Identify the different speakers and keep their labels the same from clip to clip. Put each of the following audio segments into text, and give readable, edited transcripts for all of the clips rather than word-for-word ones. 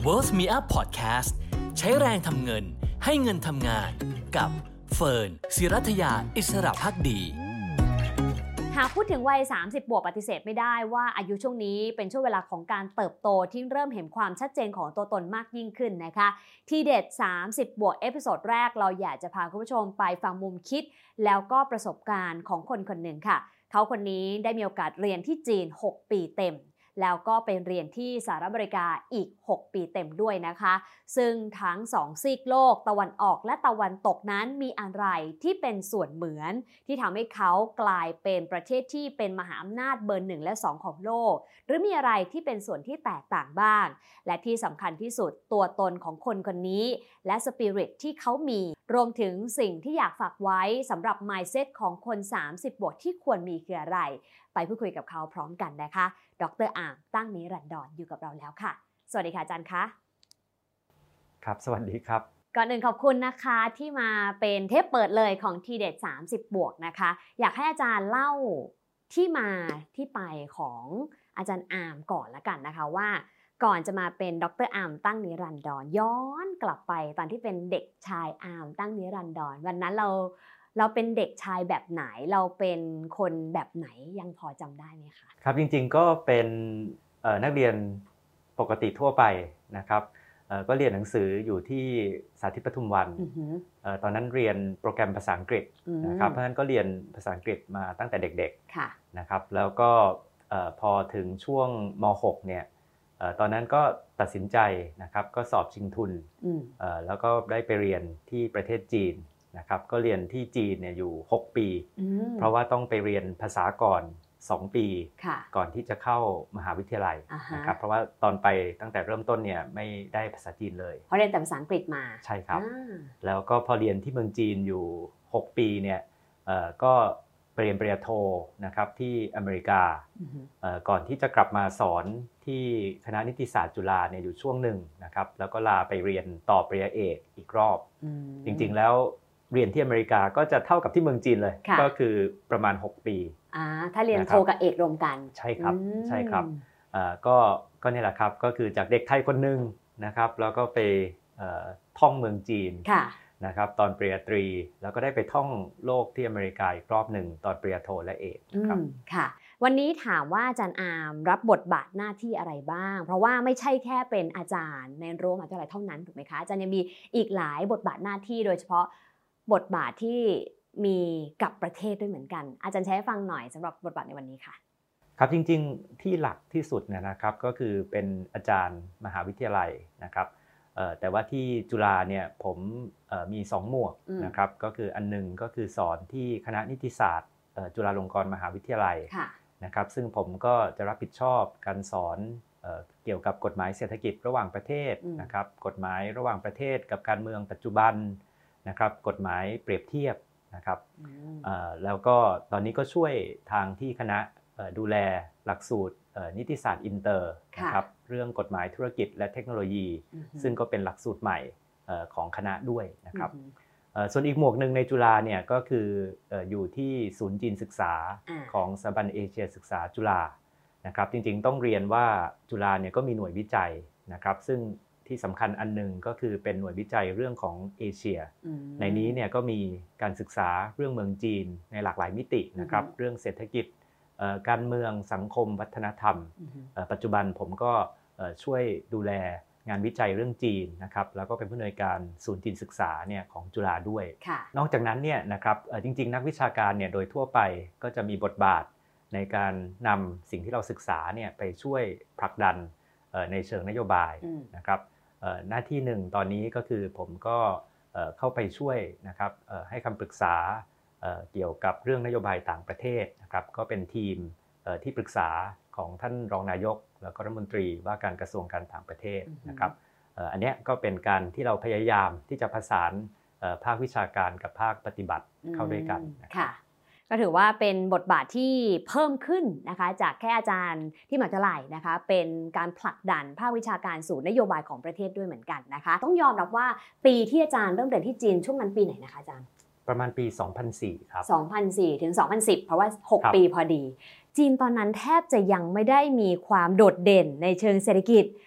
Speaker 1: Worth Me Up Podcast ใช้แรงทำเงินให้เงินทำงานกับเฟิร์น ศิรัทยาอิสระภักดี
Speaker 2: หากพูดถึงวัย30บวกปฏิเสธไม่ได้ว่าอายุช่วงนี้เป็นช่วงเวลาของการเติบโตที่เริ่มเห็นความชัดเจนของตัวตนมากยิ่งขึ้นนะคะทีเด็ด30บวกเอพิโซดแรกเราอยากจะพาคุณผู้ชมไปฟังมุมคิดแล้วก็ประสบการณ์ของคนคนหนึ่งค่ะเขาคนนี้ได้มีโอกาสเรียนที่จีน6ปีเต็มแล้วก็ไปเรียนที่สหรัฐอเมริกาอีก6ปีเต็มด้วยนะคะซึ่งทั้ง2ซีกโลกตะวันออกและตะวันตกนั้นมีอะไรที่เป็นส่วนเหมือนที่ทำให้เขากลายเป็นประเทศที่เป็นมหาอำนาจเบอร์1และ2ของโลกหรือมีอะไรที่เป็นส่วนที่แตกต่างบ้างและที่สำคัญที่สุดตัวตนของคนคนนี้และสปิริตที่เขามีรวมถึงสิ่งที่อยากฝากไว้สำหรับ mindset ของคน30บวกที่ควรมีคืออะไรไปพูดคุยกับเขาพร้อมกันนะคะดร.อาร์มตั้งนิรันดรอยู่กับเราแล้วค่ะสวัสดีค่ะอาจารย์คะ
Speaker 3: ครับสวัสดีครับ
Speaker 2: ก่อนอื่นขอบคุณนะคะที่มาเป็นเทปเปิดเลยของทีเด็ด30บวกนะคะอยากให้อาจารย์เล่าที่มาที่ไปของอาจารย์อาร์มก่อนละกันนะคะว่าก่อนจะมาเป็นดร.อาร์มตั้งนิรันดรย้อนกลับไปตอนที่เป็นเด็กชายอาร์มตั้งนิรันดรวันนั้นเราเป็นเด็กชายแบบไหนเราเป็นคนแบบไหนยังพอจำได้ไหมคะ
Speaker 3: ครับจริงๆก็เป็นนักเรียนปกติทั่วไปนะครับก็เรียนหนังสืออยู่ที่สาธิตปทุมวันตอนนั้นเรียนโปรแกรมภาษาอังกฤษนะครับเพราะฉะนั้นก็เรียนภาษาอังกฤษมาตั้งแต่เด็กๆนะครับแล้วก็พอถึงช่วงม.6 เนี่ยตอนนั้นก็ตัดสินใจนะครับก็สอบชิงทุนแล้วก็ได้ไปเรียนที่ประเทศจีนนะครับก็เรียนที่จีนเนี่ยอยู่6ปีเพราะว่าต้องไปเรียนภาษาก่อน2ปีก่อนที่จะเข้ามหาวิทยาลัยนะครับเพราะว่าตอนไปตั้งแต่เริ่มต้นเนี่ยไม่ได้ภาษาจีนเลย
Speaker 2: เพราะเรียนแต่ภาษาอังกฤษมา
Speaker 3: ใช่ครับแล้วก็พอเรียนที่เมืองจีนอยู่6ปีเนี่ยก็ไปเรียนปริญญาโทนะครับที่อเมริกาก่อนที่จะกลับมาสอนที่คณะนิติศาสตร์จุฬาเนี่ยอยู่ช่วงหนึ่งนะครับแล้วก็ลาไปเรียนต่อปริญญาเอกอีกรอบจริงๆแล้วเรียนที่อเมริกาก็จะเท่ากับที่เมืองจีนเลยก็คือประมาณ6ปี
Speaker 2: ถ้าเรียนโทกับเอกรวมกัน
Speaker 3: ใช่ครับใช่ครับก็นี่แหละครับก็คือจากเด็กไทยคนนึงนะครับแล้วก็ไปท่องเมืองจีนนะครับตอนปริญญาตรีแล้วก็ได้ไปท่องโลกที่อเมริกาอีกรอบหนึ่งตอนปริญญาโทและเอกครับ
Speaker 2: ค่ะวันนี้ถามว่าอาจารย์อาร์มรับบทบาทหน้าที่อะไรบ้างเพราะว่าไม่ใช่แค่เป็นอาจารย์ในรั้วมหาวิทยาลัยเท่านั้นถูกไหมคะอาจารย์ยังมีอีกหลายบทบาทหน้าที่โดยเฉพาะบทบาทที่มีกับประเทศด้วยเหมือนกันอาจารย์ใช้ให้ฟังหน่อยสำหรับบทบาทในวันนี้ค่ะ
Speaker 3: ครับจริงๆที่หลักที่สุดเนี่ยนะครับก็คือเป็นอาจารย์มหาวิทยาลัยนะครับแต่ว่าที่จุฬาเนี่ยผมมี2หมวกนะครับก็คืออันนึงก็คือสอนที่คณะนิติศาสตร์จุฬาลงกรณ์มหาวิทยาลัยนะครับซึ่งผมก็จะรับผิดชอบการสอนเกี่ยวกับกฎหมายเศรษฐกิจระหว่างประเทศนะครับกฎหมายระหว่างประเทศกับการเมืองปัจจุบันนะครับกฎหมายเปรียบเทียบนะครับแล้วก็ตอนนี้ก็ช่วยทางที่คณะดูแลหลักสูตรนิติศาสตร์อินเตอร์นะครับเรื่องกฎหมายธุรกิจและเทคโนโลยีซึ่งก็เป็นหลักสูตรใหม่ของคณะด้วยนะครับส่วนอีกหมวกหนึ่งในจุฬาเนี่ยก็คืออยู่ที่ศูนย์จีนศึกษาของสถาบันเอเชียศึกษาจุฬานะครับจริงๆต้องเรียนว่าจุฬาเนี่ยก็มีหน่วยวิจัยนะครับซึ่งที่สำคัญอันนึงก็คือเป็นหน่วยวิจัยเรื่องของเอเชียในนี้เนี่ยก็มีการศึกษาเรื่องเมืองจีนในหลากหลายมิตินะครับเรื่องเศรษฐกิจการเมืองสังคมวัฒนธรรมปัจจุบันผมก็ช่วยดูแลงานวิจัยเรื่องจีนนะครับแล้วก็เป็นผู้อำนวยการศูนย์จีนศึกษาเนี่ยของจุฬาด้วยนอกจากนั้นเนี่ยนะครับจริงๆนักวิชาการเนี่ยโดยทั่วไปก็จะมีบทบาทในการนำสิ่งที่เราศึกษาเนี่ยไปช่วยผลักดันในเชิงนโยบายนะครับหน้าที่หนึ่งตอนนี้ก็คือผมก็เข้าไปช่วยนะครับให้คำปรึกษาเกี่ยวกับเรื่องนโยบายต่างประเทศนะครับก็เป็นทีมที่ปรึกษาของท่านรองนายกแล้วก็รัฐมนตรีว่าการกระทรวงการต่างประเทศนะครับอันนี้ก็เป็นการที่เราพยายามที่จะผสานภาควิชาการกับภาคปฏิบัติเข้าด้วยกัน
Speaker 2: ค่ะก็ถือว่าเป็นบทบาทที่เพิ่มขึ้นนะคะจากแค่อาจารย์ที่มหาวิทยาลัยนะคะเป็นการผลักดันภาควิชาการสู่นโยบายของประเทศด้วยเหมือนกันนะคะต้องยอมรับว่าปีที่อาจารย์เริ่มเรียนที่จีนช่วงนั้นปีไหนนะคะอาจารย์
Speaker 3: ประมาณปี2004ครับ
Speaker 2: 2004ถึง2010เพราะว่า6ปีพอดีจีนตอนนั้นแทบจะยังไม่ได้มีความโดดเด่นในเชิงเศรษฐกิจ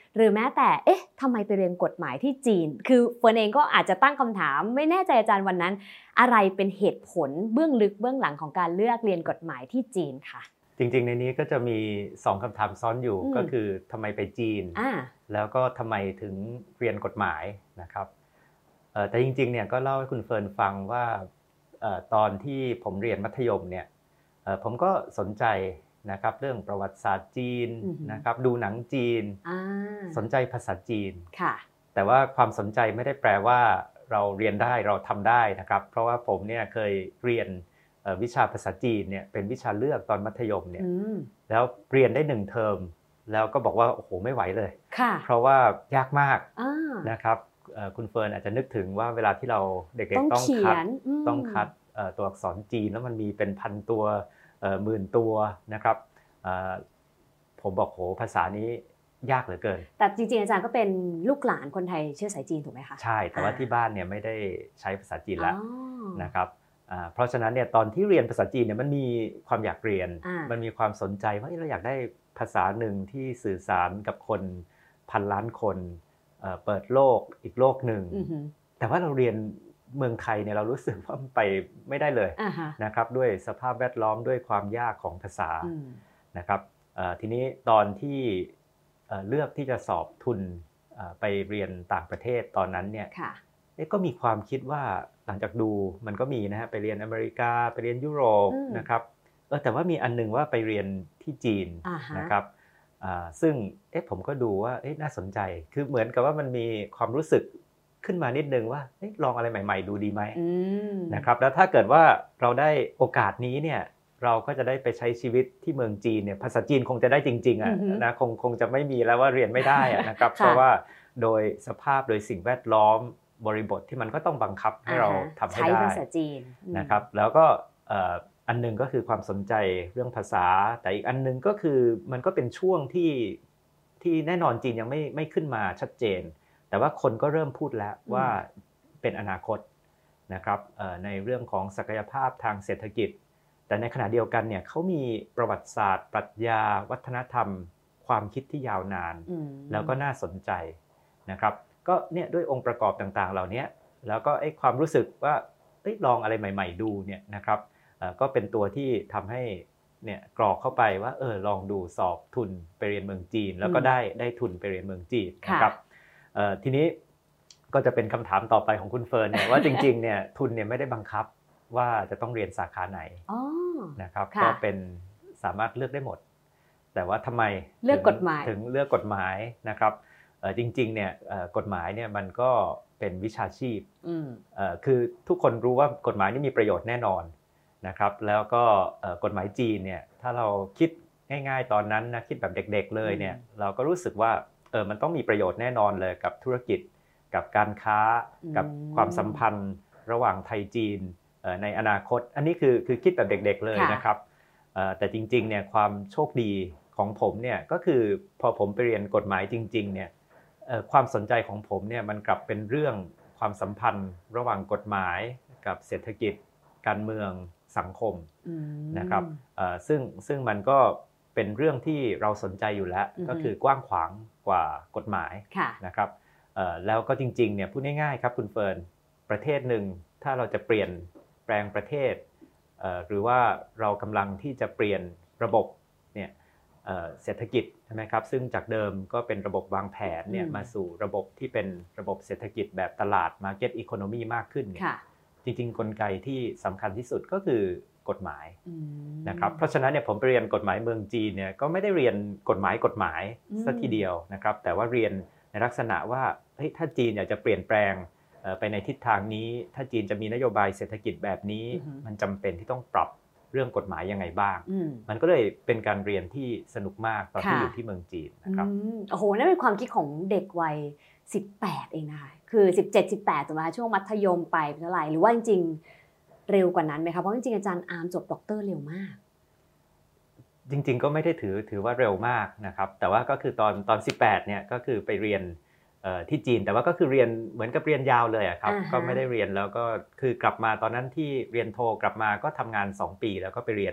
Speaker 2: หรือแม้แต่ทำไมไปเรียนกฎหมายที่จีนคือเฟิร์นเองก็อาจจะตั้งคำถามไม่แน่ใจอาจารย์วันนั้นอะไรเป็นเหตุผลเบื้องลึกเบื้องหลังของการเลือกเรียนกฎหมายที่จีนค่ะ
Speaker 3: จริงๆในนี้ก็จะมี2คำถามซ้อนอยู่ก็คือทำไมไปจีนแล้วก็ทำไมถึงเรียนกฎหมายนะครับแต่จริงๆเนี่ยก็เล่าให้คุณเฟิร์นฟังว่าตอนที่ผมเรียนมัธยมเนี่ยผมก็สนใจนะครับเรื่องประวัติศาสตร์จีนนะครับดูหนังจีนสนใจภาษาจีนแต่ว่าความสนใจไม่ได้แปลว่าเราเรียนได้เราทำได้นะครับเพราะว่าผมเนี่ยเคยเรียนวิชาภาษาจีนเนี่ยเป็นวิชาเลือกตอนมัธยมเนี่ยแล้วเรียนได้1เทอมแล้วก็บอกว่าโอ้โหไม่ไหวเลยเพราะว่ายากมากนะครับคุณเฟิร์นอาจจะนึกถึงว่าเวลาที่เราเด็กๆต้องคัดตัวอักษรจีนแล้วมันมีเป็นพันตัวหมื่นตัวนะครับผมบอกโหภาษานี้ยากเหลือเกิน
Speaker 2: แต่จริงๆอาจารย์ก็เป็นลูกหลานคนไทยเชื้อสายจีนถูกไหมคะ
Speaker 3: ใช่แต่ว่าที่บ้านเนี่ยไม่ได้ใช้ภาษาจีนแล้วนะครับเพราะฉะนั้นเนี่ยตอนที่เรียนภาษาจีนเนี่ยมันมีความอยากเรียนมันมีความสนใจว่าเราอยากได้ภาษาหนึ่งที่สื่อสารกับคนพันล้านคนเปิดโลกอีกโลกหนึ่งแต่ว่าเราเรียนเมืองไทยเนี่ยเรารู้สึกว่าไปไม่ได้เลยนะครับด้วยสภาพแวดล้อมด้วยความยากของภาษานะครับทีนี้ตอนที่เลือกที่จะสอบทุนไปเรียนต่างประเทศตอนนั้นเนี่ยก็มีความคิดว่าหลังจากดูมันก็มีนะฮะไปเรียนอเมริกาไปเรียนยุโรปนะครับแต่ว่ามีอันนึงว่าไปเรียนที่จีนนะครับซึ่งผมก็ดูว่าน่าสนใจคือเหมือนกับว่ามันมีความรู้สึกขึ้นมานิดนึงว่าลองอะไรใหม่ๆดูดีไหมนะครับแล้วถ้าเกิดว่าเราได้โอกาสนี้เนี่ยเราก็จะได้ไปใช้ชีวิตที่เมืองจีนเนี่ยภาษาจีนคงจะได้จริงๆนะคงจะไม่มีแล้วว่าเรียนไม่ได้นะครับเพราะว่าโดยสภาพโดยสิ่งแวดล้อมบริบทที่มันก็ต้องบังคับให้เราทำให้ได้
Speaker 2: ใช้ภาษาจีน
Speaker 3: นะครับแล้วก็อันนึงก็คือความสนใจเรื่องภาษาแต่อีกอันนึงก็คือมันก็เป็นช่วงที่แน่นอนจีนยังไม่ขึ้นมาชัดเจนแต่ว่าคนก็เริ่มพูดแล้วว่าเป็นอนาคตนะครับในเรื่องของศักยภาพทางเศรษฐกิจแต่ในขณะเดียวกันเนี่ยเขามีประวัติศาสตร์ปรัชญาวัฒนธรรมความคิดที่ยาวนานแล้วก็น่าสนใจนะครับก็เนี่ยด้วยองค์ประกอบต่างๆเหล่านี้แล้วก็ความรู้สึกว่าลองอะไรใหม่ๆดูเนี่ยนะครับก็เป็นตัวที่ทำให้เนี่ยกรอกเข้าไปว่าลองดูสอบทุนไปเรียนเมืองจีนแล้วก็ได้ทุนไปเรียนเมืองจีนนะครับทีนี้ก็จะเป็นคำถามต่อไปของคุณเฟิร์นเนี่ยว่าจริงๆเนี่ยทุนเนี่ยไม่ได้บังคับว่าจะต้องเรียนสาขาไหนนะครับก็เป็นสามารถเลือกได้หมดแต่ว่าทำไม
Speaker 2: เลือกกฎหมาย
Speaker 3: ถึงเลือกกฎหมายนะครับจริงๆเนี่ยกฎหมายเนี่ยมันก็เป็นวิชาชีพคือทุกคนรู้ว่ากฎหมายนี่มีประโยชน์แน่นอนนะครับแล้วก็กฎหมายจีนเนี่ยถ้าเราคิดง่ายๆตอนนั้นนะคิดแบบเด็กๆเลยเนี่ยเราก็รู้สึกว่ามันต้องมีประโยชน์แน่นอนเลยกับธุรกิจกับการค้ากับความสัมพันธ์ระหว่างไทยจีนในอนาคตอันนี้คือคิดแบบเด็กๆเลยนะครับแต่จริงๆเนี่ยความโชคดีของผมเนี่ยก็คือพอผมไปเรียนกฎหมายจริงๆเนี่ยความสนใจของผมเนี่ยมันกลับเป็นเรื่องความสัมพันธ์ระหว่างกฎหมายกับเศรษฐกิจการเมืองสังคมนะครับซึ่งมันก็เป็นเรื่องที่เราสนใจอยู่แล้วก็คือกว้างขวางกว่ากฎหมายนะครับแล้วก็จริงๆเนี่ยพูดง่ายๆครับคุณเฟิร์นประเทศหนึ่งถ้าเราจะเปลี่ยนแปลงประเทศหรือว่าเรากำลังที่จะเปลี่ยนระบบเนี่ยเศรษฐกิจใช่ไหมครับซึ่งจากเดิมก็เป็นระบบวางแผนเนี่ยมาสู่ระบบที่เป็นระบบเศรษฐกิจแบบตลาด Market Economy มากขึ้นจริงๆกลไกที่สำคัญที่สุดก็คือกฎหมายนะครับเพราะฉะนั้นเนี่ยผมไปเรียนกฎหมายเมืองจีนเนี่ยก็ไม่ได้เรียนกฎหมายซะทีเดียวนะครับแต่ว่าเรียนในลักษณะว่าถ้าจีนอยากจะเปลี่ยนแปลงไปในทิศทางนี้ถ้าจีนจะมีนโยบายเศรษฐกิจแบบนี้มันจำเป็นที่ต้องปรับเรื่องกฎหมายยังไงบ้างมันก็เลยเป็นการเรียนที่สนุกมากตอนที่อยู่ที่เมืองจีนนะครับ
Speaker 2: โอ้โหนั่นเป็นความคิดของเด็กวัย18เองนะคะคือ17-18ถูกไหมคะช่วงมัธยมไปเท่าไหร่หรือว่าจริงๆเร็วกว่านั้นไหมคะเพราะจริงๆอาจารย์อาร์มจบด็อกเตอร์เร็วมาก
Speaker 3: จริงๆก็ไม่ได้ถือว่าเร็วมากนะครับแต่ว่าก็คือตอน18เนี่ยก็คือไปเรียนที่จีนแต่ว่าก็คือเรียนเหมือนกับเรียนยาวเลยครับก็ไม่ได้เรียนแล้วก็คือกลับมาตอนนั้นที่เรียนโทกลับมาก็ทำงาน2ปีแล้วก็ไปเรียน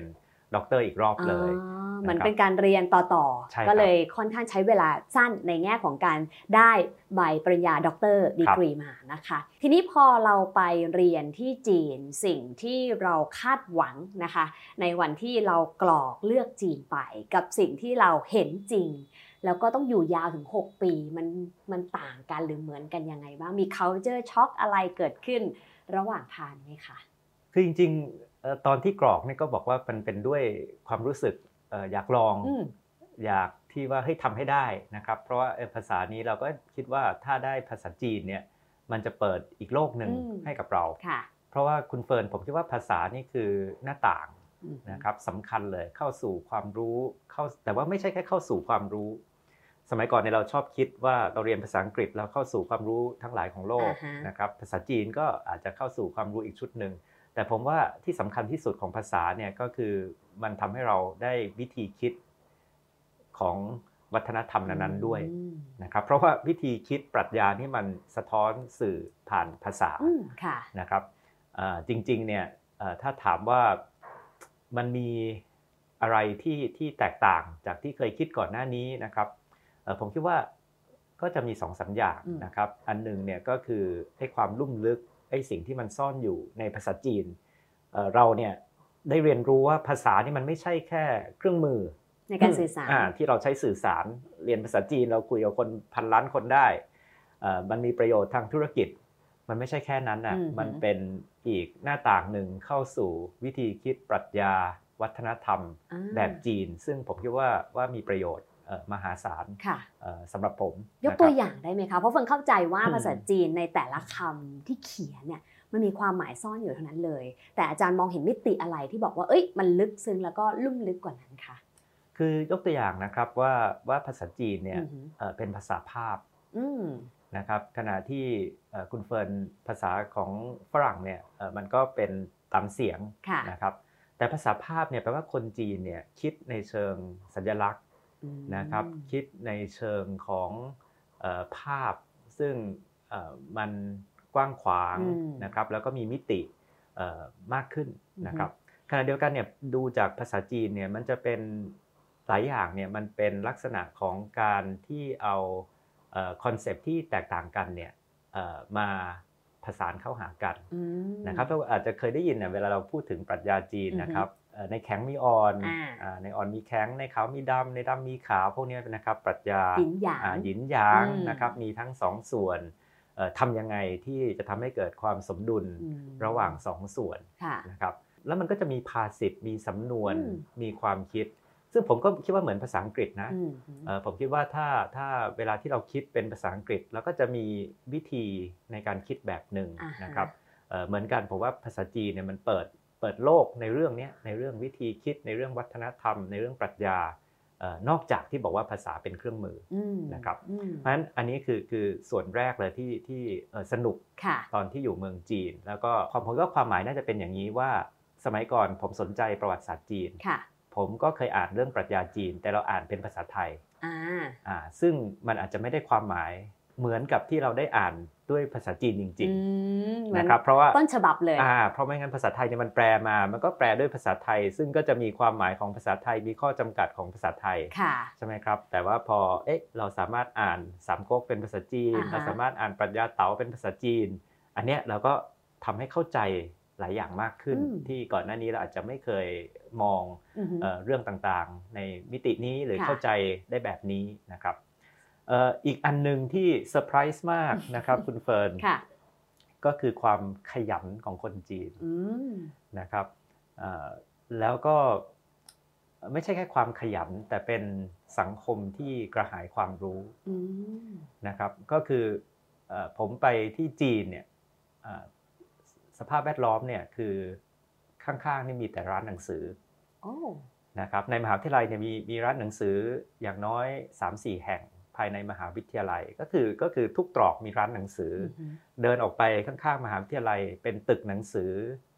Speaker 3: ด็อกเตอร์อีกรอบเลย
Speaker 2: เหมือนเป็นการเรียนต่อก็เลยค่อนข้างใช้เวลาสั้นในแง่ของการได้ใบปริญญาด็อกเตอร์ดีกรีมานะคะทีนี้พอเราไปเรียนที่จีนสิ่งที่เราคาดหวังนะคะในวันที่เรากรอกเลือกจีนไปกับสิ่งที่เราเห็นจริงแล้วก็ต้องอยู่ยาวถึง6ปีมันต่างกันหรือเหมือนกันยังไงบ้างมี culture shock อะไรเกิดขึ้นระหว่างทางไหมคะ
Speaker 3: คือจริงๆตอนที่กรอกนี่ก็บอกว่ามันเป็นด้วยความรู้สึกอยากลองอยากที่ว่าให้ทำให้ได้นะครับเพราะว่าภาษานี้เราก็คิดว่าถ้าได้ภาษาจีนเนี่ยมันจะเปิดอีกโลกหนึ่งให้กับเราเพราะว่าคุณเฟิร์นผมคิดว่าภาษานี่คือหน้าต่างนะครับสำคัญเลยเข้าสู่ความรู้แต่ว่าไม่ใช่แค่เข้าสู่ความรู้สมัยก่อนเนี่ยเราชอบคิดว่าเราเรียนภาษาอังกฤษแล้วเข้าสู่ความรู้ทั้งหลายของโลกนะครับภาษาจีนก็อาจจะเข้าสู่ความรู้อีกชุดหนึ่งแต่ผมว่าที่สำคัญที่สุดของภาษาเนี่ยก็คือมันทำให้เราได้วิธีคิดของวัฒนธรรมนั้นๆด้วยนะครับเพราะว่าวิธีคิดปรัชญานี่มันสะท้อนสื่อผ่านภาษานะครับจริงๆเนี่ยถ้าถามว่ามันมีอะไรที่แตกต่างจากที่เคยคิดก่อนหน้านี้นะครับผมคิดว่าก็จะมี2-3 อย่างนะครับอันนึงเนี่ยก็คือให้ความลุ่มลึกไอ้สิ่งที่มันซ่อนอยู่ในภาษาจีนเราเนี่ยได้เรียนรู้ว่าภาษานี่มันไม่ใช่แค่เครื่องมือ
Speaker 2: ในการสื่อสาร
Speaker 3: ที่เราใช้สื่อสารเรียนภาษาจีนเราคุยกับคนพันล้านคนได้มันมีประโยชน์ทางธุรกิจมันไม่ใช่แค่นั้นนะมันเป็นอีกหน้าต่างหนึ่งเข้าสู่วิธีคิดปรัชญาวัฒนธรรมแบบจีนซึ่งผมคิดว่ามีประโยชน์มหาศาลสำหรับผม
Speaker 2: ยกตัวอย่างได้ไหมคะเพราะเฟิร์นเข้าใจว่าภาษาจีนในแต่ละคำที่เขียนเนี่ยมันมีความหมายซ่อนอยู่เท่านั้นเลยแต่อาจารย์มองเห็นมิติอะไรที่บอกว่าเอ้ยมันลึกซึ้งแล้วก็ลุ่มลึกกว่านั้นคะ
Speaker 3: คือยกตัวอย่างนะครับว่าภาษาจีนเนี่ยเป็นภาษาภาพนะครับขณะที่คุณเฟิร์นภาษาของฝรั่งเนี่ยมันก็เป็นตามเสียงนะครับแต่ภาษาภาพเนี่ยแปลว่าคนจีนเนี่ยคิดในเชิงสัญลักษณ์นะครับคิดในเชิงของภาพซึ่งมันกว้างขวางนะครับแล้วก็มีมิติมากขึ้นนะครับขณะเดียวกันเนี่ยดูจากภาษาจีนเนี่ยมันจะเป็นหลายอย่างเนี่ยมันเป็นลักษณะของการที่เอาคอนเซปต์ที่แตกต่างกันเนี่ยมาผสานเข้าหากันนะครับเราอาจจะเคยได้ยินเนี่ยเวลาเราพูดถึงปรัชญาจีนนะครับในแข็งมีอ่อนในอ่อนมีแข็งในขาวมีดำในดำมีขาวพวกนี้นะครับปรัชญาหยินหยางนะครับมีทั้ง2ส่วนทำยังไงที่จะทำให้เกิดความสมดุลระหว่าง2ส่วนนะครับแล้วมันก็จะมีภาษิตมีสำนวนมีความคิดซึ่งผมก็คิดว่าเหมือนภาษาอังกฤษนะผมคิดว่าถ้าเวลาที่เราคิดเป็นภาษาอังกฤษแล้วก็จะมีวิธีในการคิดแบบหนึ่งนะครับเหมือนกันผมว่าภาษาจีนเนี่ยมันเปิดโลกในเรื่องนี้ในเรื่องวิธีคิดในเรื่องวัฒนธรรมในเรื่องปรัชญานอกจากที่บอกว่าภาษาเป็นเครื่องมือนะครับเพราะฉะนั้นอันนี้คือส่วนแรกเลยที่สนุกตอนที่อยู่เมืองจีนแล้วก็ผมก็ความหมายน่าจะเป็นอย่างนี้ว่าสมัยก่อนผมสนใจประวัติศาสตร์จีนผมก็เคยอ่านเรื่องปรัชญาจีนแต่เราอ่านเป็นภาษาไทยซึ่งมันอาจจะไม่ได้ความหมายเหมือนกับที่เราได้อ่านด้วยภาษาจีนจริงๆนะครับเพราะว่า
Speaker 2: ต้นฉบับเลย
Speaker 3: เพราะไม่งั้นภาษาไทยเนี่ยมันแปลมามันก็แปลด้วยภาษาไทยซึ่งก็จะมีความหมายของภาษาไทยมีข้อจำกัดของภาษาไทยใช่ไหมครับแต่ว่าพอเราสามารถอ่านสามก๊กเป็นภาษาจีนเราสามารถอ่านปรัชญาเต๋าเป็นภาษาจีนอันเนี้ยเราก็ทำให้เข้าใจหลายอย่างมากขึ้นที่ก่อนหน้านี้เราอาจจะไม่เคยมองเรื่องต่างๆในมิตินี้หรือเข้าใจได้แบบนี้นะครับอีกอันนึงที่เซอร์ไพรส์มากนะครับคุณเฟิร์นก็คือความขยันของคนจีนนะครับแล้วก็ไม่ใช่แค่ความขยันแต่เป็นสังคมที่กระหายความรู้นะครับก็คือผมไปที่จีนเนี่ยสภาพแวดล้อมเนี่ยคือข้างๆนี่มีแต่ร้านหนังสือนะครับในมหาวิทยาลัยเนี่ยมีร้านหนังสืออย่างน้อย 3-4 แห่งภายในมหาวิทยาลัยก็คือทุกตรอกมีร้านหนังสือเดินออกไปข้างๆมหาวิทยาลัยเป็นตึกหนังสือ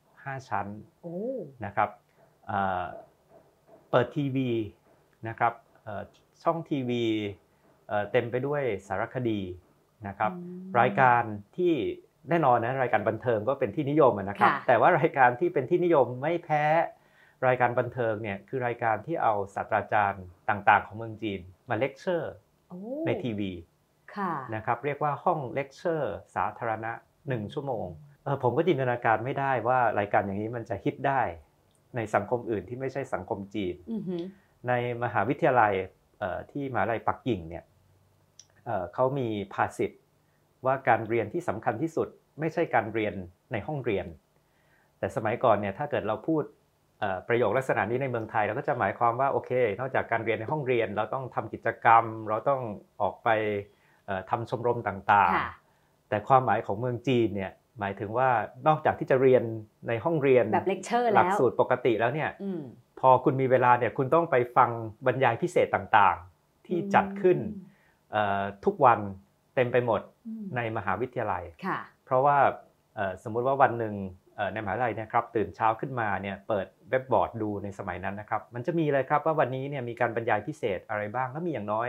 Speaker 3: 5 ชั้นนะครับเปิดทีวีนะครับช่องทีวีเต็มไปด้วยสารคดีนะครับรายการที่แน่นอนนะรายการบันเทิงก็เป็นที่นิยมนะครับแต่ว่ารายการที่เป็นที่นิยมไม่แพ้รายการบันเทิงเนี่ยคือรายการที่เอาศาสตราจารย์ต่างๆของเมืองจีนมาเลคเชอร์ในทีวีนะครับเรียกว่าห้องเลคเชอร์สาธารณะ1 ชั่วโมงผมก็จินตนาการไม่ได้ว่ารายการอย่างนี้มันจะฮิตได้ในสังคมอื่นที่ไม่ใช่สังคมจีนในมหาวิทยาลัยที่มหาวิทยาลัยปักกิ่งเนี่ยเขามีภาษิตว่าการเรียนที่สำคัญที่สุดไม่ใช่การเรียนในห้องเรียนแต่สมัยก่อนเนี่ยถ้าเกิดเราพูดประโยคลักษณะนี้ในเมืองไทยเราก็จะหมายความว่าโอเคนอกจากการเรียนในห้องเรียนเราต้องทำกิจกรรมเราต้องออกไปทำชมรมต่างๆแต่ความหมายของเมืองจีนเนี่ยหมายถึงว่านอกจากที่จะเรียนในห้องเรียน
Speaker 2: แบบเลคเชอร์แล้ว
Speaker 3: หลักสูตรปกติแล้วเนี่ยพอคุณมีเวลาเนี่ยคุณต้องไปฟังบรรยายพิเศษต่างๆที่จัดขึ้นทุกวันเต็มไปหมดในมหาวิทยาลัยเพราะว่าสมมุติว่าวันหนึ่งในมหาวิทยาลัยนะครับตื่นเช้าขึ้นมาเนี่ยเปิดเว็บบอร์ดดูในสมัยนั้นนะครับมันจะมีเลยครับว่าวันนี้เนี่ยมีการบรรยายพิเศษอะไรบ้างแล้วมีอย่างน้อย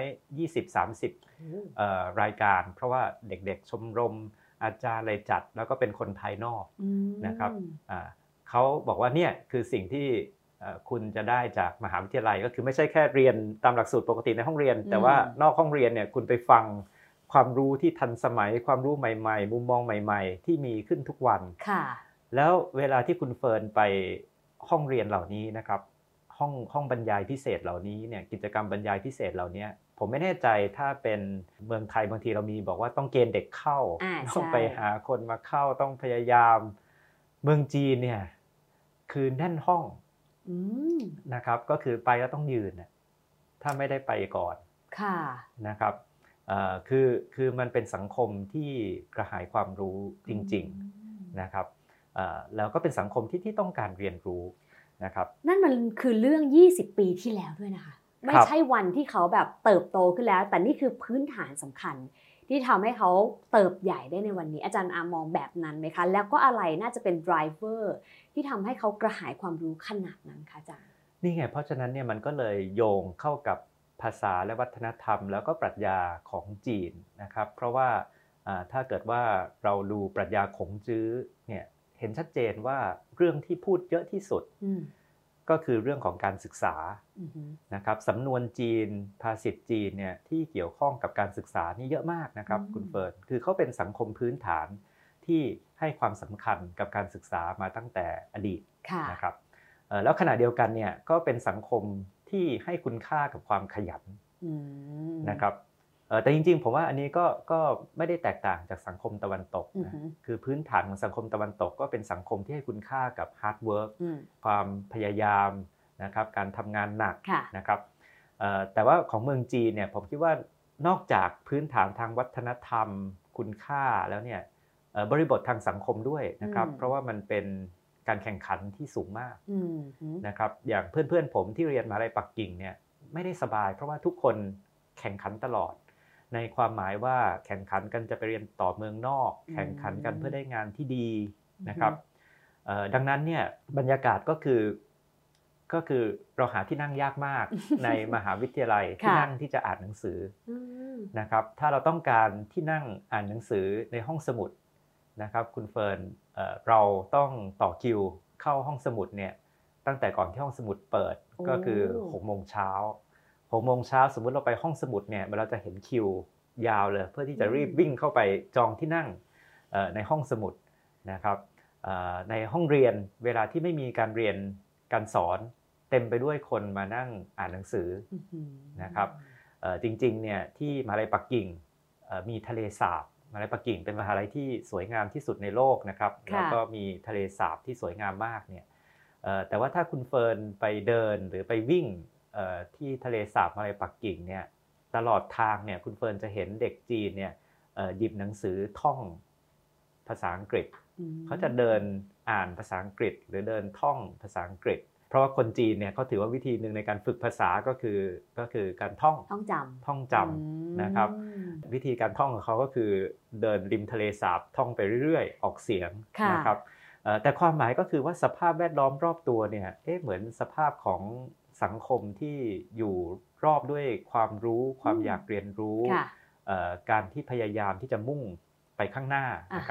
Speaker 3: 20-30 รายการเพราะว่าเด็กๆชมรมอาจารย์เลยจัดแล้วก็เป็นคนภายนอกนะครับเขาบอกว่าเนี่ยคือสิ่งที่คุณจะได้จากมหาวิทยาลัยก็คือไม่ใช่แค่เรียนตามหลักสูตรปกติในห้องเรียนแต่ว่านอกห้องเรียนเนี่ยคุณไปฟังความรู้ที่ทันสมัยความรู้ใหม่ๆมุมมองใหม่ๆที่มีขึ้นทุกวันแล้วเวลาที่คุณเฟิร์นไปห้องเรียนเหล่านี้นะครับห้องบรรยายพิเศษเหล่านี้เนี่ยกิจกรรมบรรยายพิเศษเหล่านี้ผมไม่แน่ใจถ้าเป็นเมืองไทยบางทีเรามีบอกว่าต้องเกณฑ์เด็กเข้าต้องไปหาคนมาเข้าต้องพยายามเมืองจีนเนี่ยคือแน่นห้องนะครับก็คือไปแล้วต้องยืนถ้าไม่ได้ไปก่อนนะครับคือมันเป็นสังคมที่กระหายความรู้จริงๆนะครับแล้วก็เป็นสังคมที่ต้องการเรียนรู้นะครับ
Speaker 2: นั่นมันคือเรื่อง20 ปีที่แล้วด้วยนะคะไม่ใช่วันที่เขาแบบเติบโตขึ้นแล้วแต่นี่คือพื้นฐานสำคัญที่ทำให้เขาเติบใหญ่ได้ในวันนี้อาจารย์อามองแบบนั้นไหมคะแล้วก็อะไรน่าจะเป็น driver ที่ทำให้เขากระหายความรู้ขนาดนั้นคะอาจารย์
Speaker 3: นี่ไงเพราะฉะนั้นเนี่ยมันก็เลยโยงเข้ากับภาษาและวัฒนธรรมแล้วก็ปรัชญาของจีนนะครับเพราะว่าถ้าเกิดว่าเราดูปรัชญาขงจื้อเนี่ยเห็นชัดเจนว่าเรื่องที่พูดเยอะที่สุดก็คือเรื่องของการศึกษานะครับสำนวนจีนภาษิตจีนเนี่ยที่เกี่ยวข้องกับการศึกษานี่เยอะมากนะครับคุณเฟิร์นคือเขาเป็นสังคมพื้นฐานที่ให้ความสำคัญกับการศึกษามาตั้งแต่อดีตนะครับแล้วขณะเดียวกันเนี่ยก็เป็นสังคมที่ให้คุณค่ากับความขยันนะครับแต่จริงๆผมว่าอันนี้ก็ไม่ได้แตกต่างจากสังคมตะวันตกนะคือพื้นฐานของสังคมตะวันตกก็เป็นสังคมที่ให้คุณค่ากับฮาร์ดเวิร์กความพยายามนะครับการทำงานหนักนะครับแต่ว่าของเมืองจีนเนี่ยผมคิดว่านอกจากพื้นฐานทางวัฒนธรรมคุณค่าแล้วเนี่ยบริบททางสังคมด้วยนะครับเพราะว่ามันเป็นการแข่งขันที่สูงมากนะครับอย่างเพื่อนๆผมที่เรียนมหาวิทยาลัยปักกิ่งเนี่ยไม่ได้สบายเพราะว่าทุกคนแข่งขันตลอดในความหมายว่าแข่งขันกันจะไปเรียนต่อเมืองนอกแข่งขันกันเพื่อได้งานที่ดีนะครับดังนั้นเนี่ยบรรยากาศก็คือเราหาที่นั่งยากมากในมหาวิทยาลัยที่นั่งที่จะอ่านหนังสือนะครับถ้าเราต้องการที่นั่งอ่านหนังสือในห้องสมุดนะครับคุณเฟิร์นเราต้องต่อคิวเข้าห้องสมุดเนี่ยตั้งแต่ก่อนที่ห้องสมุดเปิดก็คือ6 โมงเช้า6 โมงเช้าสมมุติเราไปห้องสมุดเนี่ยเราจะเห็นคิวยาวเลยเพื่อที่จะรีบวิ่งเข้าไปจองที่นั่งในห้องสมุดนะครับในห้องเรียนเวลาที่ไม่มีการเรียนการสอนเต็มไปด้วยคนมานั่งอ่านหนังสือนะครับจริงๆเนี่ยที่มหาวิทยาลัยปักกิ่งมีทะเลสาบมหาวิทยาลัยปักกิ่งเป็นมหาวิทยาลัยที่สวยงามที่สุดในโลกนะครับแล้วก็มีทะเลสาบที่สวยงามมากเนี่ยแต่ว่าถ้าคุณเฟิร์นไปเดินหรือไปวิ่งที่ทะเลสาบมหาวิทยาลัยปักกิ่งเนี่ยตลอดทางเนี่ยคุณเฟิร์นจะเห็นเด็กจีนเนี่ยหยิบหนังสือท่องภาษาอังกฤษเขาจะเดินอ่านภาษาอังกฤษหรือเดินท่องภาษาอังกฤษเพราะว่าคนจีนเนี่ยเขาถือว่าวิธีหนึ่งในการฝึกภาษาก็คือการท่องจำนะครับวิธีการท่องของเขาก็คือเดินริมทะเลสาบท่องไปเรื่อยๆออกเสียงนะครับแต่ความหมายก็คือว่าสภาพแวดล้อมรอบตัวเนี่ยเหมือนสภาพของสังคมที่อยู่รอบด้วยความรู้ความอยากเรียนรู้การที่พยายามที่จะมุ่งไปข้างหน้านะครับ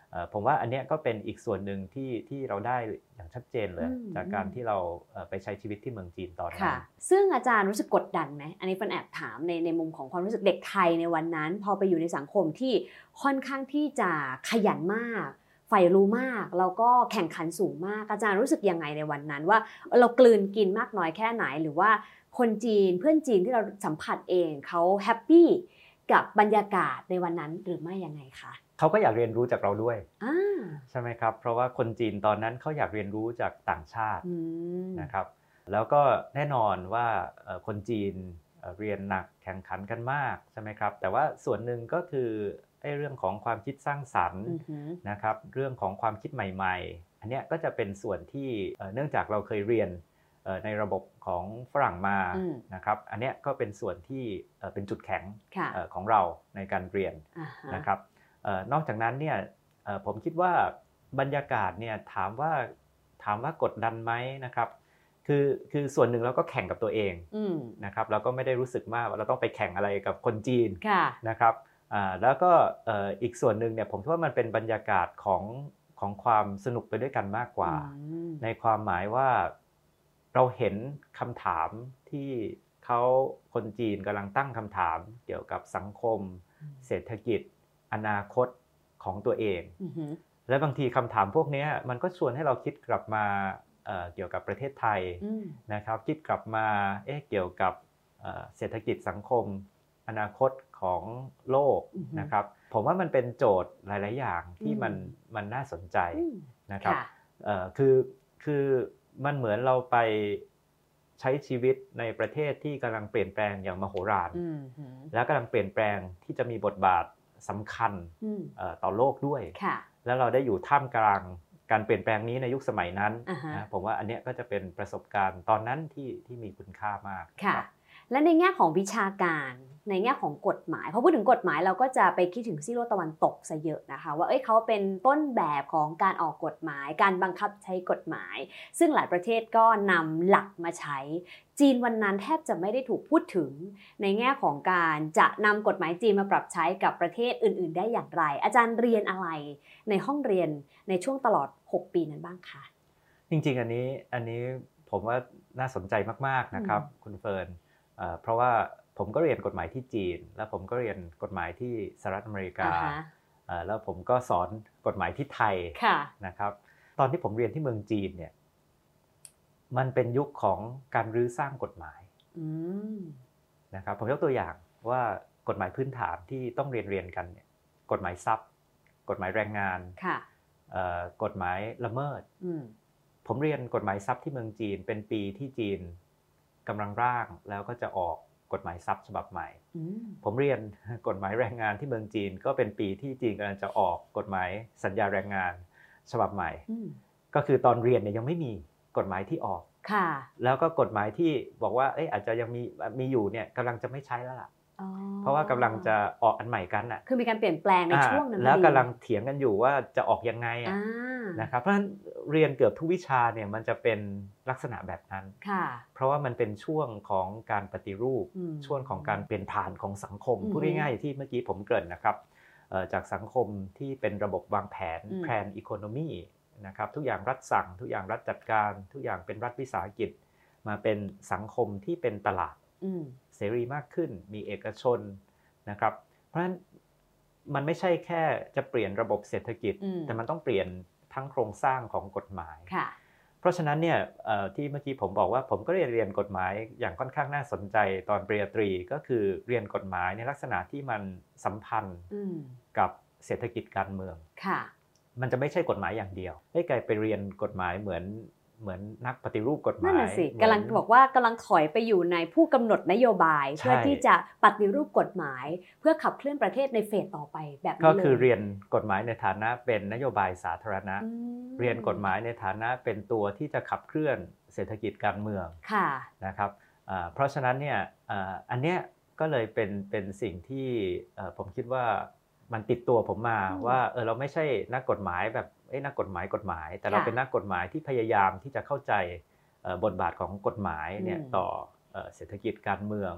Speaker 3: ผมว่าอันเนี้ยก็เป็นอีกส่วนหนึ่งที่เราได้อย่างชัดเจนเลยจากการที่เราไปใช้ชีวิตที่เมืองจีนตอนนั้น
Speaker 2: ซึ่งอาจารย์รู้สึกกดดันไหมอันนี้ฟันแอบถามในมุมของความรู้สึกเด็กไทยในวันนั้นพอไปอยู่ในสังคมที่ค่อนข้างที่จะขยันมากใฝ่รู้มากแล้วก็แข่งขันสูงมากอาจารย์รู้สึกยังไงในวันนั้นว่าเรากลืนกินมากน้อยแค่ไหนหรือว่าคนจีนเพื่อนจีนที่เราสัมผัสเองเขาแฮปปี้กับบรรยากาศในวันนั้นหรือไม่ยังไงคะ
Speaker 3: เขาก็อยากเรียนรู้จากเราด้วยใช่ไหมครับเพราะว่าคนจีนตอนนั้นเขาอยากเรียนรู้จากต่างชาตินะครับแล้วก็แน่นอนว่าคนจีนเรียนหนักแข่งขันกันมากใช่ไหมครับแต่ว่าส่วนหนึ่งก็คือเรื่องของความคิดสร้างสรรค์นะครับเรื่องของความคิดใหม่ๆอันนี้ก็จะเป็นส่วนที่เนื่องจากเราเคยเรียนในระบบของฝรั่งมานะครับอันนี้ก็เป็นส่วนที่เป็นจุดแข็งของเราในการเรียนนะครับนอกจากนั้นเนี่ยผมคิดว่าบรรยากาศเนี่ยถามว่ากดดันไหมนะครับคือส่วนหนึ่งเราก็แข่งกับตัวเองนะครับเราก็ไม่ได้รู้สึกมากว่าเราต้องไปแข่งอะไรกับคนจีนนะครับแล้วก็อีกส่วนหนึ่งเนี่ยผมคิดว่ามันเป็นบรรยากาศของความสนุกไปด้วยกันมากกว่าในความหมายว่าเราเห็นคำถามที่คนจีนกำลังตั้งคำถามเกี่ยวกับสังคมเศรษฐกิจอนาคตของตัวเองและบางทีคำถามพวกนี้มันก็ชวนให้เราคิดกลับมาเกี่ยวกับประเทศไทยนะครับคิดกลับมาเกี่ยวกับเศรษฐกิจสังคมอนาคตของโลกนะครับผมว่ามันเป็นโจทย์หลายๆอย่างที่มันน่าสนใจนะครับคือมันเหมือนเราไปใช้ชีวิตในประเทศที่กำลังเปลี่ยนแปลงอย่างมโหฬารและกำลังเปลี่ยนแปลงที่จะมีบทบาทสำคัญต่อโลกด้วยแล้วเราได้อยู่ท่ามกลางการเปลี่ยนแปลงนี้ในยุคสมัยนั้นนะผมว่าอันนี้ก็จะเป็นประสบการณ์ตอนนั้นที่มีคุณค่ามาก
Speaker 2: และในแง่ของวิชาการในแง่ของกฎหมายพอพูดถึงกฎหมายเราก็จะไปคิดถึงซีโร่ตะวันตกซะเยอะนะคะว่าเขาเป็นต้นแบบของการออกกฎหมายการบังคับใช้กฎหมายซึ่งหลายประเทศก็นำหลักมาใช้จีนวันนั้นแทบจะไม่ได้ถูกพูดถึงในแง่ของการจะนำกฎหมายจีนมาปรับใช้กับประเทศอื่นๆได้อย่างไรอาจารย์เรียนอะไรในห้องเรียนในช่วงตลอด6ปีนั้นบ้างคะ
Speaker 3: จริงๆอันนี้ผมว่าน่าสนใจมากๆนะครับคุณเฟิร์นเพราะว่าผมก็เรียนกฎหมายที่จีนแล้วผมก็เรียนกฎหมายที่สหรัฐอเมริกาแล้วผมก็สอนกฎหมายที่ไทยนะครับตอนที่ผมเรียนที่เมืองจีนเนี่ยมันเป็นยุคของการรื้อสร้างกฎหมายนะครับผมยกตัวอย่างว่ากฎหมายพื้นฐานที่ต้องเรียนกันเนี่ยกฎหมายทรัพย์กฎหมายแรงงานกฎหมายละเมิดผมเรียนกฎหมายทรัพย์ที่เมืองจีนเป็นปีที่จีนกำลังร่างแล้วก็จะออกกฎหมายทรัพย์ฉบับใหม่ผมเรียนกฎหมายแรงงานที่เมืองจีนก็เป็นปีที่จีนกำลังจะออกกฎหมายสัญญาแรงงานฉบับใหม่ก็คือตอนเรียนเนี่ยยังไม่มีกฎหมายที่ออกแล้วก็กฎหมายที่บอกว่าอาจจะยังมีอยู่เนี่ยกำลังจะไม่ใช้แล้วล่ะเพราะว่ากำลังจะออกอันใหม่กันน่ะ
Speaker 2: คือมีการเปลี่ยนแปลงในช่วงนั้น
Speaker 3: แล้วกำลังเถียงกันอยู่ว่าจะออกยังไงนะครับเพราะฉะนั้นเรียนเกือบทุกวิชาเนี่ยมันจะเป็นลักษณะแบบนั้นเพราะว่ามันเป็นช่วงของการปฏิรูปช่วงของการเปลี่ยนผ่านของสังคมพูดง่ายๆที่เมื่อกี้ผมเกริ่นนะครับจากสังคมที่เป็นระบบวางแผนแพลนอีโคโนมีนะครับทุกอย่างรัฐสั่งทุกอย่างรัฐจัดการทุกอย่างเป็นรัฐวิสาหกิจมาเป็นสังคมที่เป็นตลาดเสรีมากขึ้นมีเอกชนนะครับเพราะฉะนั้นมันไม่ใช่แค่จะเปลี่ยนระบบเศรษฐกิจแต่มันต้องเปลี่ยนทั้งโครงสร้างของกฎหมายเพราะฉะนั้นเนี่ยที่เมื่อกี้ผมบอกว่าผมก็เรียนกฎหมายอย่างค่อนข้างน่าสนใจตอนปริญญาตรีก็คือเรียนกฎหมายในลักษณะที่มันสัมพันธ์กับเศรษฐกิจการเมืองมันจะไม่ใช่กฎหมายอย่างเดียวให้กลายไปเรียนกฎหมายเหมือนนักปฏิรูปกฎหมายนั่น
Speaker 2: สิกำลังบอกว่ากำลังถอยไปอยู่ในผู้กำหนดนโยบายเพื่อที่จะปฏิรูปกฎหมายเพื่อขับเคลื่อนประเทศในเฟสต่อไปแบบนี้เลย
Speaker 3: ก็คือเรียนกฎหมายในฐานะเป็นนโยบายสาธารณะเรียนกฎหมายในฐานะเป็นตัวที่จะขับเคลื่อนเศรษฐกิจการเมืองนะครับเพราะฉะนั้นเนี่ยอันเนี้ยก็เลยเป็นสิ่งที่ผมคิดว่ามันติดตัวผมมาว่าเราไม่ใช่นักกฎหมายแบบนักกฎหมายแต่เราเป็นนักกฎหมายที่พยายามที่จะเข้าใจบทบาทของกฎหมายเนี่ยต่อเศรษฐกิจการเมือง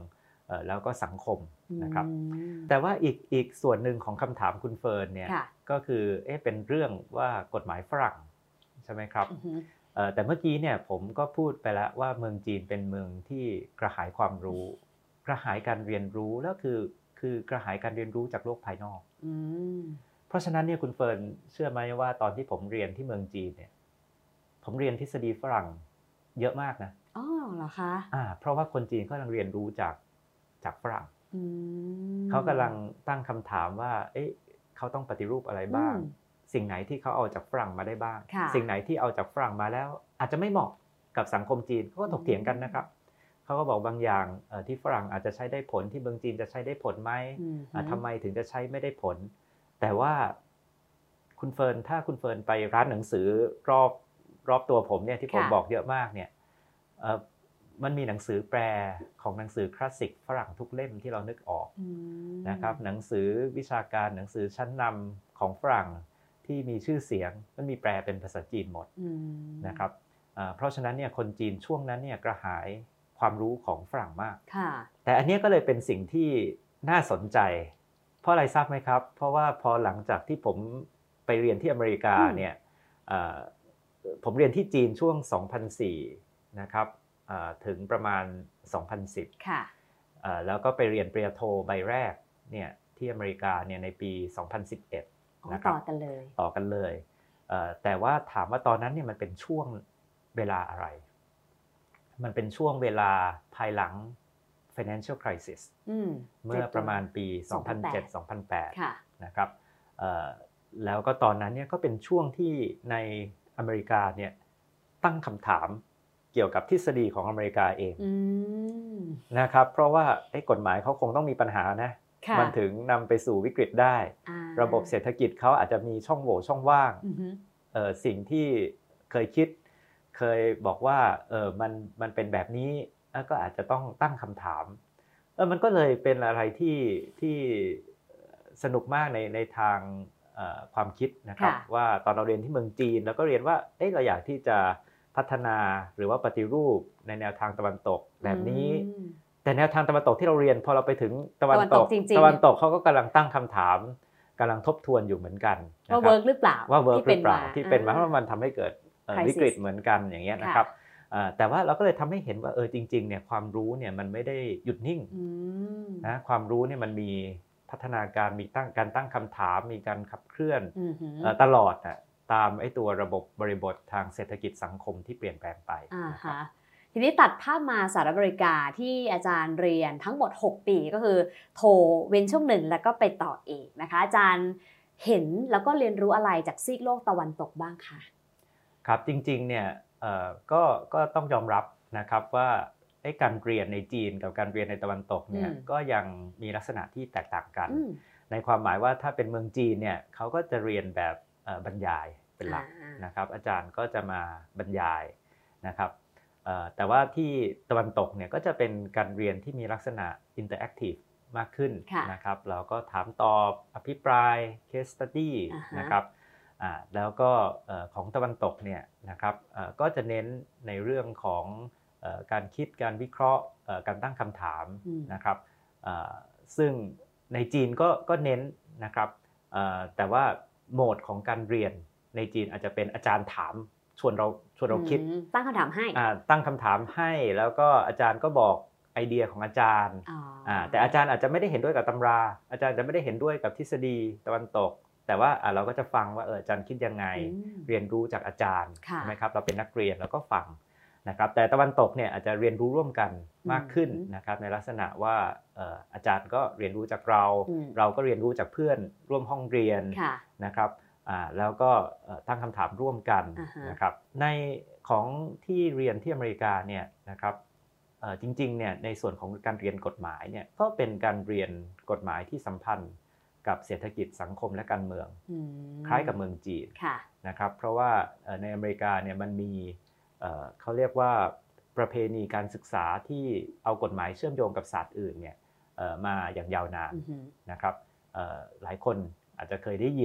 Speaker 3: แล้วก็สังคมนะครับแต่ว่าอีกส่วนหนึ่งของคำถามคุณเฟิร์นเนี่ยก็คือเป็นเรื่องว่ากฎหมายฝรั่งใช่ไหมครับแต่เมื่อกี้เนี่ยผมก็พูดไปแล้วว่าเมืองจีนเป็นเมืองที่กระหายความรู้กระหายการเรียนรู้แล้วคือกระหายการเรียนรู้จากโลกภายนอกเพราะฉะนั้นเนี่ยคุณเฟิร์นเชื่อไหมว่าตอนที่ผมเรียนที่เมืองจีนเนี่ยผมเรียนทฤษฎีฝรั่งเยอะมากนะ
Speaker 2: อ๋อเหรอคะ
Speaker 3: เพราะว่าคนจีนเขากำลังเรียนรู้จากฝรั่งเขากำลังตั้งคำถามว่าเขาต้องปฏิรูปอะไรบ้างสิ่งไหนที่เขาเอาจากฝรั่งมาได้บ้างสิ่งไหนที่เอาจากฝรั่งมาแล้วอาจจะไม่เหมาะกับสังคมจีนเขาก็ถกเถียงกันนะครับเขาก็บอกบางอย่างที่ฝรั่งอาจจะใช้ได้ผลที่เมืองจีนจะใช้ได้ผลไหมทำไมถึงจะใช้ไม่ได้ผลแต่ว่าคุณเฟิร์นถ้าคุณเฟิร์นไปร้านหนังสือรอบตัวผมเนี่ยที่ผมบอกเยอะมากเนี่ยมันมีหนังสือแปลของหนังสือคลาสสิกฝรั่งทุกเล่มที่เรานึกออกนะครับหนังสือวิชาการหนังสือชั้นนำของฝรั่งที่มีชื่อเสียงมันมีแปลเป็นภาษาจีนหมดนะครับเพราะฉะนั้นเนี่ยคนจีนช่วงนั้นเนี่ยกระหายความรู้ของฝรั่งมากแต่อันนี้ก็เลยเป็นสิ่งที่น่าสนใจเพราะอะไรทราบไหมครับเพราะว่าพอหลังจากที่ผมไปเรียนที่อเมริกาเนี่ยผมเรียนที่จีนช่วง 2004 นะครับถึงประมาณ 2010
Speaker 2: ค่ะ
Speaker 3: แล้วก็ไปเรียนปริญญาโทใบแรกเนี่ยที่อเมริกาเนี่ยในปี 2011 นะครับ
Speaker 2: ต่อกัน
Speaker 3: เลยแต่ว่าถามว่าตอนนั้นเนี่ยมันเป็นช่วงเวลาอะไรมันเป็นช่วงเวลาภายหลัง financial crisis เมื่อประมาณปี 2007-2008 นะครับแล้วก็ตอนนั้นเนี่ยก็เป็นช่วงที่ในอเมริกาเนี่ยตั้งคำถามเกี่ยวกับทฤษฎีของอเมริกาเองนะครับเพราะว่ากฎหมายเขาคงต้องมีปัญหานะมันถึงนำไปสู่วิกฤตได้ระบบเศรษฐกิจเขาอาจจะมีช่องโหว่ช่องว่างสิ่งที่เคยบอกว่ามันเป็นแบบนี้ก็อาจจะต้องตั้งคำถามมันก็เลยเป็นอะไรที่สนุกมากในทางความคิดนะครับว่าตอนเราเรียนที่เมืองจีนเราก็เรียนว่าเราอยากที่จะพัฒนาหรือว่าปฏิรูปในแนวทางตะวันตกแบบนี้แต่แนวทางตะวันตกที่เราเรียนพอเราไปถึงตะวันตกเขาก็กำลังตั้งคำถามกำลังทบทวนอยู่เหมือนกัน
Speaker 2: ว่าเวิร์กหรือเปล่า
Speaker 3: ที่เป็นมาเพราะมันทำให้เกิดวิกฤตเหมือนกันอย่างเงี้ยนะครับแต่ว่าเราก็เลยทำให้เห็นว่าจริงๆเนี่ยความรู้เนี่ยมันไม่ได้หยุดนิ่งนะความรู้เนี่ยมันมีพัฒนาการมีการตั้งคำถามมีการขับเคลื่อนตลอดตามตัวระบบบริบททางเศรษฐกิจสังคมที่เปลี่ยนแปลงไป
Speaker 2: ทีนี้ตัดภาพมาสหรัฐอเมริกาที่อาจารย์เรียนทั้งหมด6ปีก็คือโทเว้นช่วงหนึ่งแล้วก็ไปต่อเอกนะคะอาจารย์เห็นแล้วก็เรียนรู้อะไรจากซีกโลกตะวันตกบ้างคะ
Speaker 3: ครับจริงๆเนี่ยก็ต้องยอมรับนะครับว่าการเรียนในจีนกับการเรียนในตะวันตกเนี่ยก็ยังมีลักษณะที่แตกต่างกันในความหมายว่าถ้าเป็นเมืองจีนเนี่ยเขาก็จะเรียนแบบบรรยายเป็นหลักนะครับอาจารย์ก็จะมาบรรยายนะครับแต่ว่าที่ตะวันตกเนี่ยก็จะเป็นการเรียนที่มีลักษณะอินเตอร์แอคทีฟมากขึ้นนะครับเราก็ถามตอบอภิปราย case study นะครับแล้วก็ของตะวันตกเนี่ยนะครับก็จะเน้นในเรื่องของการคิดการวิเคราะห์การตั้งคำถามนะครับซึ่งในจีนก็เน้นนะครับแต่ว่าโหมดของการเรียนในจีนอาจจะเป็นอาจารย์ถามชวนเราคิด
Speaker 2: ตั้งคำถามให้
Speaker 3: แล้วก็อาจารย์ก็บอกไอเดียของอาจารย์แต่อาจารย์อาจจะไม่ได้เห็นด้วยกับตำราอาจารย์จะไม่ได้เห็นด้วยกับทฤษฎีตะวันตกแต่ว่าเราก็จะฟังว่าอาจารย์คิดยังไงเรียนรู้จากอาจารย์ใช่ไหมครับเราเป็นนักเรียนแล้วก็ฟังนะครับแต่ตะวันตกเนี่ยอาจจะเรียนรู้ร่วมกันมากขึ้นนะครับในลักษณะว่าอาจารย์ก็เรียนรู้จากเราก็เรียนรู้จากเพื่อนร่วมห้องเรียนนะครับแล้วก็ตั้งคำถามร่วมกันนะครับในของที่เรียนที่อเมริกาเนี่ยนะครับจริงๆเนี่ยในส่วนของการเรียนกฎหมายเนี่ยก็เป็นการเรียนกฎหมายที่สัมพันธ์กับเศรษฐกิจสังคมและการเมืองคล้ายกับเมืองจีนนะครับเพราะว่าในอเมริกาเนี่ยมันมีเขาเรียกว่าประเพณีการศึกษาที่เอากฎหมายเชื่อมโยงกับศาสตร์อื่นเนี่ยมาอย่างยาวนานนะครับหลายคนอาจจะเคยได้ยิน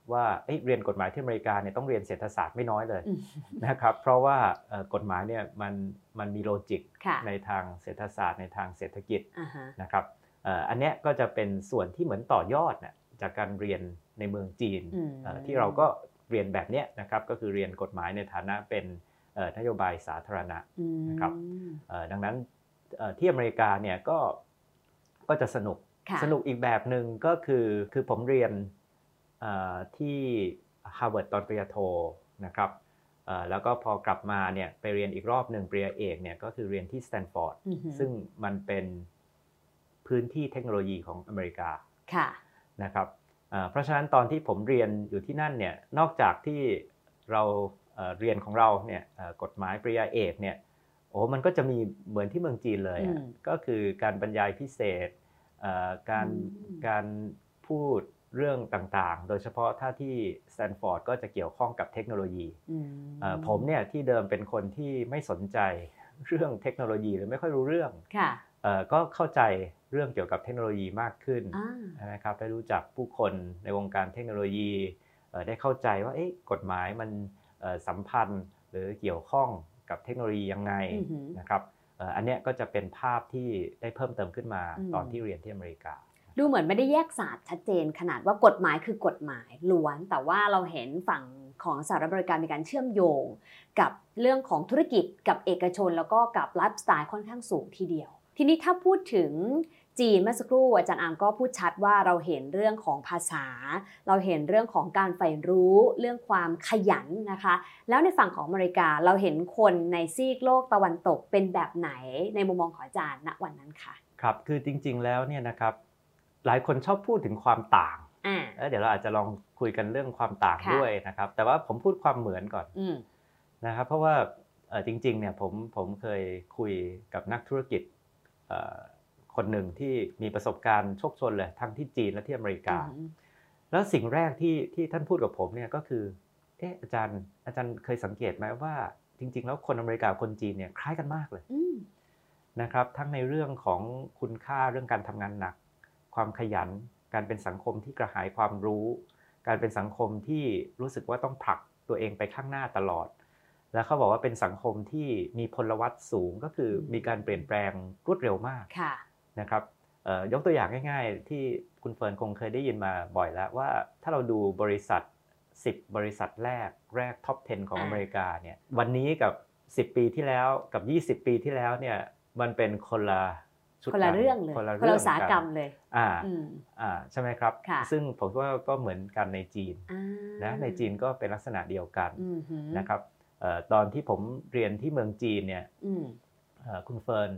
Speaker 3: ว่าเรียนกฎหมายที่อเมริกาเนี่ยต้องเรียนเศรษฐศาสตร์ไม่น้อยเลยนะครับเพราะว่ากฎหมายเนี่ยมันมีโลจิกในทางเศรษฐศาสตร์ในทางเศรษฐกิจนะครับอันเนี้ยก็จะเป็นส่วนที่เหมือนต่อยอดนะจากการเรียนในเมืองจีนที่เราก็เรียนแบบเนี้ยนะครับก็คือเรียนกฎหมายในฐานะเป็นนโยบายสาธารณะนะครับดังนั้นที่อเมริกาเนี่ยก็จะสนุกอีกแบบหนึ่งก็คือผมเรียนที่ Harvard ตอนปริญญาโทนะครับแล้วก็พอกลับมาเนี่ยไปเรียนอีกรอบหนึ่งปริญญาเอกเนี่ยก็คือเรียนที่ Stanford ซึ่งมันเป็นพื้นที่เทคโนโลยีของอเมริกานะครับเพราะฉะนั้นตอนที่ผมเรียนอยู่ที่นั่นเนี่ยนอกจากที่เราเรียนของเราเนี่ยกฎหมายปริญญาเอกเนี่ยมันก็จะมีเหมือนที่เมืองจีนเลยก็คือการบรรยายพิเศษการพูดเรื่องต่างๆโดยเฉพาะถ้าที่สแตนฟอร์ดก็จะเกี่ยวข้องกับเทคโนโลยีผมเนี่ยที่เดิมเป็นคนที่ไม่สนใจเรื่องเทคโนโลยีหรือไม่ค่อยรู้เรื่องก็เข้าใจเรื่องเกี่ยวกับเทคโนโลยีมากขึ้นนะครับได้รู้จักผู้คนในวงการเทคโนโลยีได้เข้าใจว่ากฎหมายมันสัมพันธ์หรือเกี่ยวข้องกับเทคโนโลยียังไงนะครับอันเนี้ยก็จะเป็นภาพที่ได้เพิ่มเติมขึ้นมาตอนที่เรียนที่อเมริกา
Speaker 2: ดูเหมือนไม่ได้แยกศาสตร์ชัดเจนขนาดว่ากฎหมายคือกฎหมายล้วนแต่ว่าเราเห็นฝั่งของสหรัฐอเมริกามีการเชื่อมโยงกับเรื่องของธุรกิจกับเอกชนแล้วก็กับไลฟ์สไตล์ค่อนข้างสูงทีเดียวทีนี้ถ้าพูดถึงจีนเมื่อสักครู่อาจารย์อาร์มก็พูดชัดว่าเราเห็นเรื่องของภาษาเราเห็นเรื่องของการใฝ่รู้เรื่องความขยันนะคะแล้วในฝั่งของอเมริกาเราเห็นคนในซีกโลกตะวันตกเป็นแบบไหนในมุมมองของอาจารย์ณวันนั้นค่ะ
Speaker 3: ครับคือจริงๆแล้วเนี่ยนะครับหลายคนชอบพูดถึงความต่างเดี๋ยวเราอาจจะลองคุยกันเรื่องความต่างด้วยนะครับแต่ว่าผมพูดความเหมือนก่อนนะครับเพราะว่าจริงๆเนี่ยผมเคยคุยกับนักธุรกิจคนหนึ่งที่มีประสบการณ์โชคโชนเลยทั้งที่จีนและที่อเมริกาแล้วสิ่งแรกที่ท่านพูดกับผมเนี่ยก็คืออาจารย์เคยสังเกตไหมว่าจริงๆแล้วคนอเมริกาคนจีนเนี่ยคล้ายกันมากเลยนะครับทั้งในเรื่องของคุณค่าเรื่องการทำงานหนักความขยันการเป็นสังคมที่กระหายความรู้การเป็นสังคมที่รู้สึกว่าต้องผลักตัวเองไปข้างหน้าตลอดแล้วเขาบอกว่าเป็นสังคมที่มีพลวัตสูงก็คือมีการเปลี่ยนแปลงรวดเร็วมากนะครับยกตัวอย่างง่ายๆที่คุณเฟิร์นคงเคยได้ยินมาบ่อยแล้วว่าถ้าเราดูบริษัท10บริษัทแรกท็อป 10ของอเมริกาเนี่ยวันนี้กับ10ปีที่แล้วกับ20ปีที่แล้วเนี่ยมันเป็นคนละ
Speaker 2: เรื่องเลยคนละอุตสาหกรรมเลย
Speaker 3: ใช่ไหมครับซึ่งผมว่าก็เหมือนกันในจีนนะในจีนก็เป็นลักษณะเดียวกันนะครับตอนที่ผมเรียนที่เมืองจีนเนี่ยคุณเฟิร์น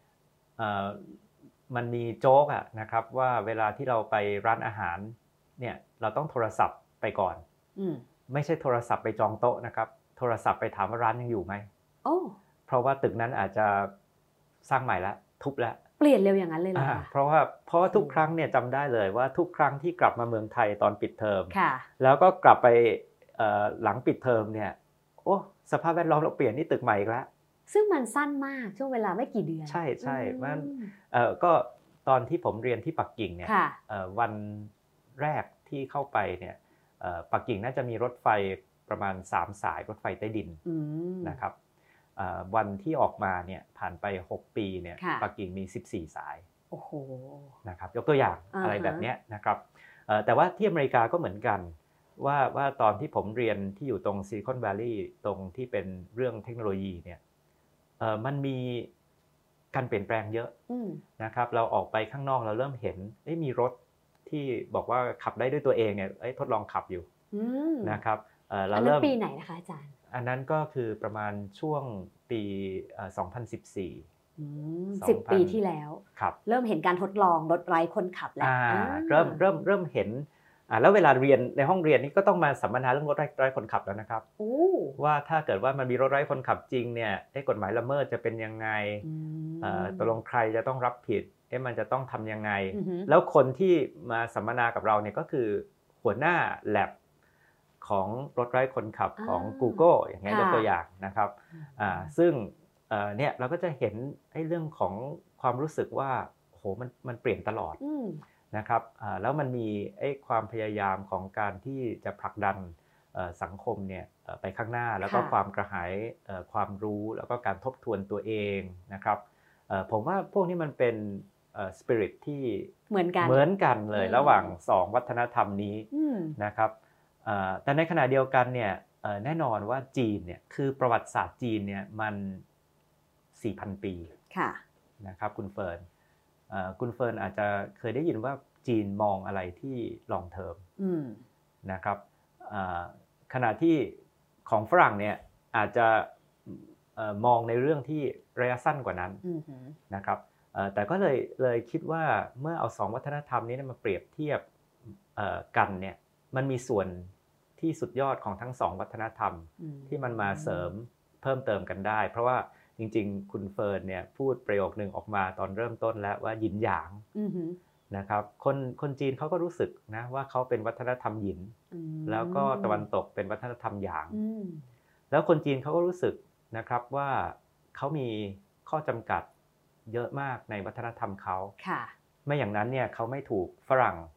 Speaker 3: มันมีโจ๊กนะครับว่าเวลาที่เราไปร้านอาหารเนี่ยเราต้องโทรศัพท์ไปก่อนไม่ใช่โทรศัพท์ไปจองโต๊ะนะครับโทรศัพท์ไปถามว่าร้านยังอยู่ไหมเพราะว่าตึกนั้นอาจจะสร้างใหม่แล้วทุบแล้ว
Speaker 2: เปลี่ยนเร็วอย่างนั้นเลยเหรอ
Speaker 3: เพราะว่าทุกครั้งเนี่ยจำได้เลยว่าทุกครั้งที่กลับมาเมืองไทยตอนปิดเทอมแล้วก็กลับไปหลังปิดเทอมเนี่ยสภาพแวดล้อมเราเปลี่ยนนี่ตึกใหม่อีกแล้ว
Speaker 2: ซึ่งมันสั้นมากช่วงเวลาไม่กี่เดือน
Speaker 3: ใช่มันก็ตอนที่ผมเรียนที่ปักกิ่งเนี่ยวันแรกที่เข้าไปเนี่ยปักกิ่งน่าจะมีรถไฟประมาณ3สายรถไฟใต้ดินนะครับวันที่ออกมาเนี่ยผ่านไป6ปีเนี่ยปักกิ่งมี14สาย
Speaker 2: โอ้โห
Speaker 3: นะครับยกตัวอย่างอะไรแบบนี้นะครับแต่ว่าที่อเมริกาก็เหมือนกันว่าตอนที่ผมเรียนที่อยู่ตรงซิลิคอนแวลลีย์ตรงที่เป็นเรื่องเทคโนโลยีเนี่ยมันมีการเปลี่ยนแปลงเยอะนะครับเราออกไปข้างนอกเราเริ่มเห็นมีรถที่บอกว่าขับได้ด้วยตัวเองเนี่ยทดลองขับอยู่นะครับ
Speaker 2: เราเริ่มปีไหนนะคะอาจารย์
Speaker 3: อันนั้นก็คือประมาณช่วงปี2014
Speaker 2: 10 ปีที่แล้วเริ่มเห็นการทดลองรถไร้คนขับแล้ว
Speaker 3: เริ่มเห็นแล้วเวลาเรียนในห้องเรียนนี่ก็ต้องมาสัมมนาเรื่องรถไร้คนขับแล้วนะครับว่าถ้าเกิดว่ามันมีรถไร้คนขับจริงเนี่ยกฎหมายละเมิดจะเป็นยังไงตกลงใครจะต้องรับผิดมันจะต้องทำยังไงแล้วคนที่มาสัมมนากับเราเนี่ยก็คือหัวหน้า lab ของรถไร้คนขับของ Google อย่างเงี้ยยกตัวอย่างนะครับซึ่งเนี่ยเราก็จะเห็นเรื่องของความรู้สึกว่าโหมันเปลี่ยนตลอดนะครับแล้วมันมีความพยายามของการที่จะผลักดันสังคมเนี่ยไปข้างหน้าแล้วก็ความกระหายความรู้แล้วก็การทบทวนตัวเองนะครับผมว่าพวกนี้มันเป็นสปิริตที่เหมือนกันเลยระหว่าง2วัฒนธรรมนี้นะครับแต่ในขณะเดียวกันเนี่ยแน่นอนว่าจีนเนี่ยคือประวัติศาสตร์จีนเนี่ยมัน 4,000 ปีนะครับคุณเฟิร์นอาจจะเคยได้ยินว่าจีนมองอะไรที่ลองเทอมนะครับขณะที่ของฝรั่งเนี่ยอาจจะมองในเรื่องที่ระยะสั้นกว่านั้นนะครับแต่ก็เลยคิดว่าเมื่อเอา2วัฒนธรรมนี้มาเปรียบเทียบกันเนี่ยมันมีส่วนที่สุดยอดของทั้ง2วัฒนธรรมที่มันมาเสริมเพิ่มเติมกันได้เพราะว่าจริงๆคุณเฟิร์นเนี่ยพูดประโยคนึงออกมาตอนเริ่มต้นแล้วว่าหยินหยางนะครับคนจีนเขาก็รู้สึกนะว่าเขาเป็นวัฒนธรรมหยินแล้วก็ตะวันตกเป็นวัฒนธรรมหยางแล้วคนจีนเขาก็รู้สึกนะครับว่าเขามีข้อจำกัดเยอะมากในวัฒนธรรมเขาไม่อย่างนั้นเนี่ยเขาไม่ถูกฝรั่ง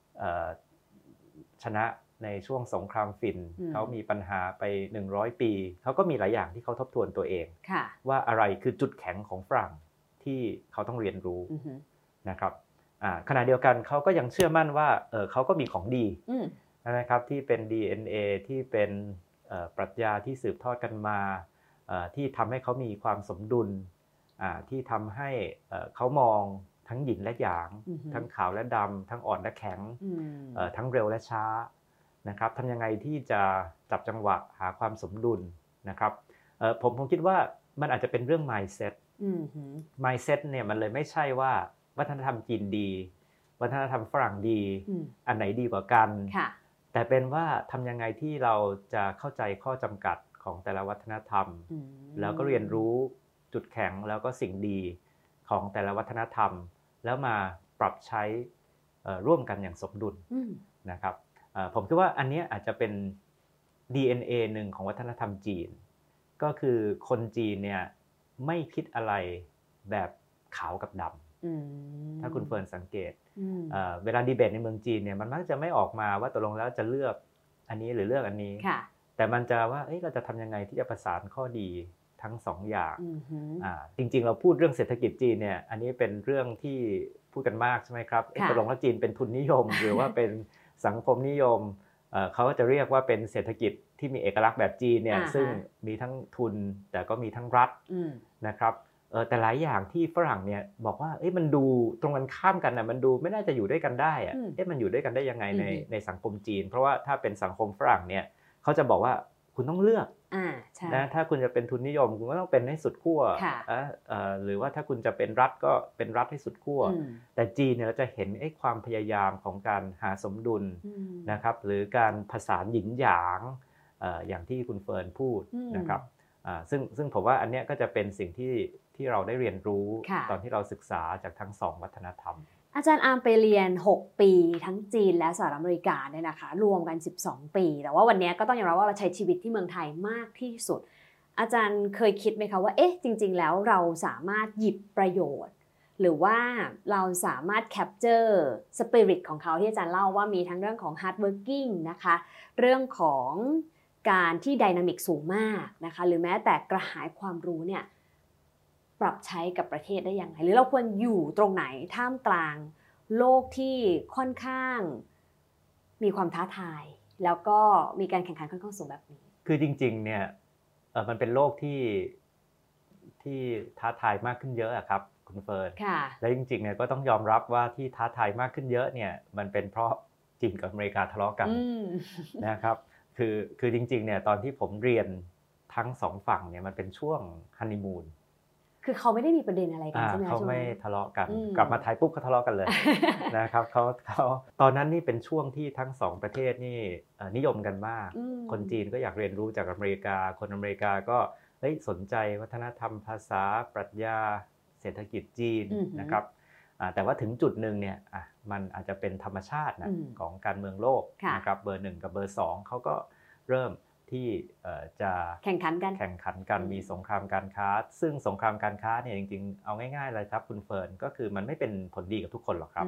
Speaker 3: ชนะในช่วงสงครามฟินเขามีปัญหาไป100ปีเขาก็มีหลายอย่างที่เขาทบทวนตัวเองว่าอะไรคือจุดแข็งของฝรั่งที่เขาต้องเรียนรู้นะครับขณะเดียวกันเขาก็ยังเชื่อมั่นว่าเขาก็มีของดีนะครับที่เป็น DNA ที่เป็นปรัชญาที่สืบทอดกันมาที่ทำให้เขามีความสมดุลที่ทำให้เขามองทั้งหยินและหยางทั้งขาวและดำทั้งอ่อนและแข็งทั้งเร็วและช้านะครับทำยังไงที่จะจับจังหวะหาความสมดุลนะครับผมคิดว่ามันอาจจะเป็นเรื่อง mindset เนี่ยมันเลยไม่ใช่ว่าวัฒนธรรมจีนดีวัฒนธรรมฝรั่งดีอันไหนดีกว่ากันแต่เป็นว่าทำยังไงที่เราจะเข้าใจข้อจำกัดของแต่ละวัฒนธรรมแล้วก็เรียนรู้จุดแข็งแล้วก็สิ่งดีของแต่ละวัฒนธรรมแล้วมาปรับใช้ร่วมกันอย่างสมดุลนะครับผมคิดว่าอันนี้อาจจะเป็น DNA หนึ่งของวัฒนธรรมจีนก็คือคนจีนเนี่ยไม่คิดอะไรแบบขาวกับดำถ้าคุณเฟิร์นสังเกตเวลาดีเบตในเมืองจีนเนี่ยมันมักจะไม่ออกมาว่าตกลงแล้วจะเลือกอันนี้หรือเลือกอันนี้แต่มันจะว่าเราจะทำยังไงที่จะประสานข้อดีทั้ง2อย่างจริงๆเราพูดเรื่องเศรษฐกิจจีนเนี่ยอันนี้เป็นเรื่องที่พูดกันมากใช่ไหมครับตกลงแล้วจีนเป็นทุนนิยมหรือว่าเป็นสังคมนิยมเขาจะเรียกว่าเป็นเศรษฐกิจที่มีเอกลักษณ์แบบจีนเนี่ยซึ่งมีทั้งทุนแต่ก็มีทั้งรัฐนะครับแต่หลายอย่างที่ฝรั่งเนี่ยบอกว่ามันดูตรงกันข้ามกันนะมันดูไม่น่าจะอยู่ด้วยกันได้มันอยู่ด้วยกันได้ยังไงในสังคมจีนเพราะว่าถ้าเป็นสังคมฝรั่งเนี่ยเขาจะบอกว่าคุณต้องเลือกนะถ้าคุณจะเป็นทุนนิยมคุณก็ต้องเป็นให้สุดขั้วหรือว่าถ้าคุณจะเป็นรัฐก็เป็นรัฐให้สุดขั้วแต่จีนเนี่ยเราจะเห็นความพยายามของการหาสมดุลนะครับหรือการผสานหยินหยางอย่างที่คุณเฟิร์นพูดนะครับซึ่งผมว่าอันเนี้ยก็จะเป็นสิ่งที่เราได้เรียนรู้ตอนที่เราศึกษาจากทั้ง2วัฒนธรรม
Speaker 2: อาจารย์อาร์มไปเรียน6ปีทั้งจีนและสหรัฐอเมริกาเนี่ยนะคะรวมกัน12ปีแต่ว่าวันนี้ก็ต้องยอมรับว่าเราใช้ชีวิตที่เมืองไทยมากที่สุดอาจารย์เคยคิดไหมคะว่าจริงๆแล้วเราสามารถหยิบประโยชน์หรือว่าเราสามารถแคปเจอร์สปิริตของเขาที่อาจารย์เล่าว่ามีทั้งเรื่องของ hard working นะคะเรื่องของการที่ไดนามิกสูงมากนะคะหรือแม้แต่กระหายความรู้เนี่ยปรับใช้กับประเทศได้ยังไงหรือเราควรอยู่ตรงไหนท่ามกลางโลกที่ค่อนข้างมีความท้าทายแล้วก็มีการแข่งขันค่อนข้างสูงแบบนี้
Speaker 3: คือจริงๆเนี่ยมันเป็นโลกที่ท้าทายมากขึ้นเยอะครับคุณเฟิร์นและจริงๆเนี่ยก็ต้องยอมรับว่าที่ท้าทายมากขึ้นเยอะเนี่ยมันเป็นเพราะจีนกับอเมริกาทะเลาะกันนะครับคือจริงๆเนี่ยตอนที่ผมเรียนทั้ง2ฝั่งเนี่ยมันเป็นช่วงฮันนีมูน
Speaker 2: คือเขาไม่ได้มีประเด็นอะไรกันใช่ไหม
Speaker 3: เขาไม่ทะเลาะกันกลับมาไทยปุ๊บเขาทะเลาะกันเลยนะครับเขาตอนนั้นนี่เป็นช่วงที่ทั้ง2ประเทศนี่นิยมกันมากคนจีนก็อยากเรียนรู้จากอเมริกาคนอเมริกาก็สนใจวัฒนธรรมภาษาปรัชญาเศรษฐกิจจีนนะครับแต่ว่าถึงจุดหนึ่งเนี่ยมันอาจจะเป็นธรรมชาตินะของการเมืองโลกนะครับเบอร์1กับเบอร์2เขาก็เริ่มที่จะแข่งขันกันมีสงครามการค้าซึ่งสงครามการค้าเนี่ยจริงๆเอาง่ายๆเลยครับคุณเฟิร์นก็คือมันไม่เป็นผลดีกับทุกคนหรอกครับ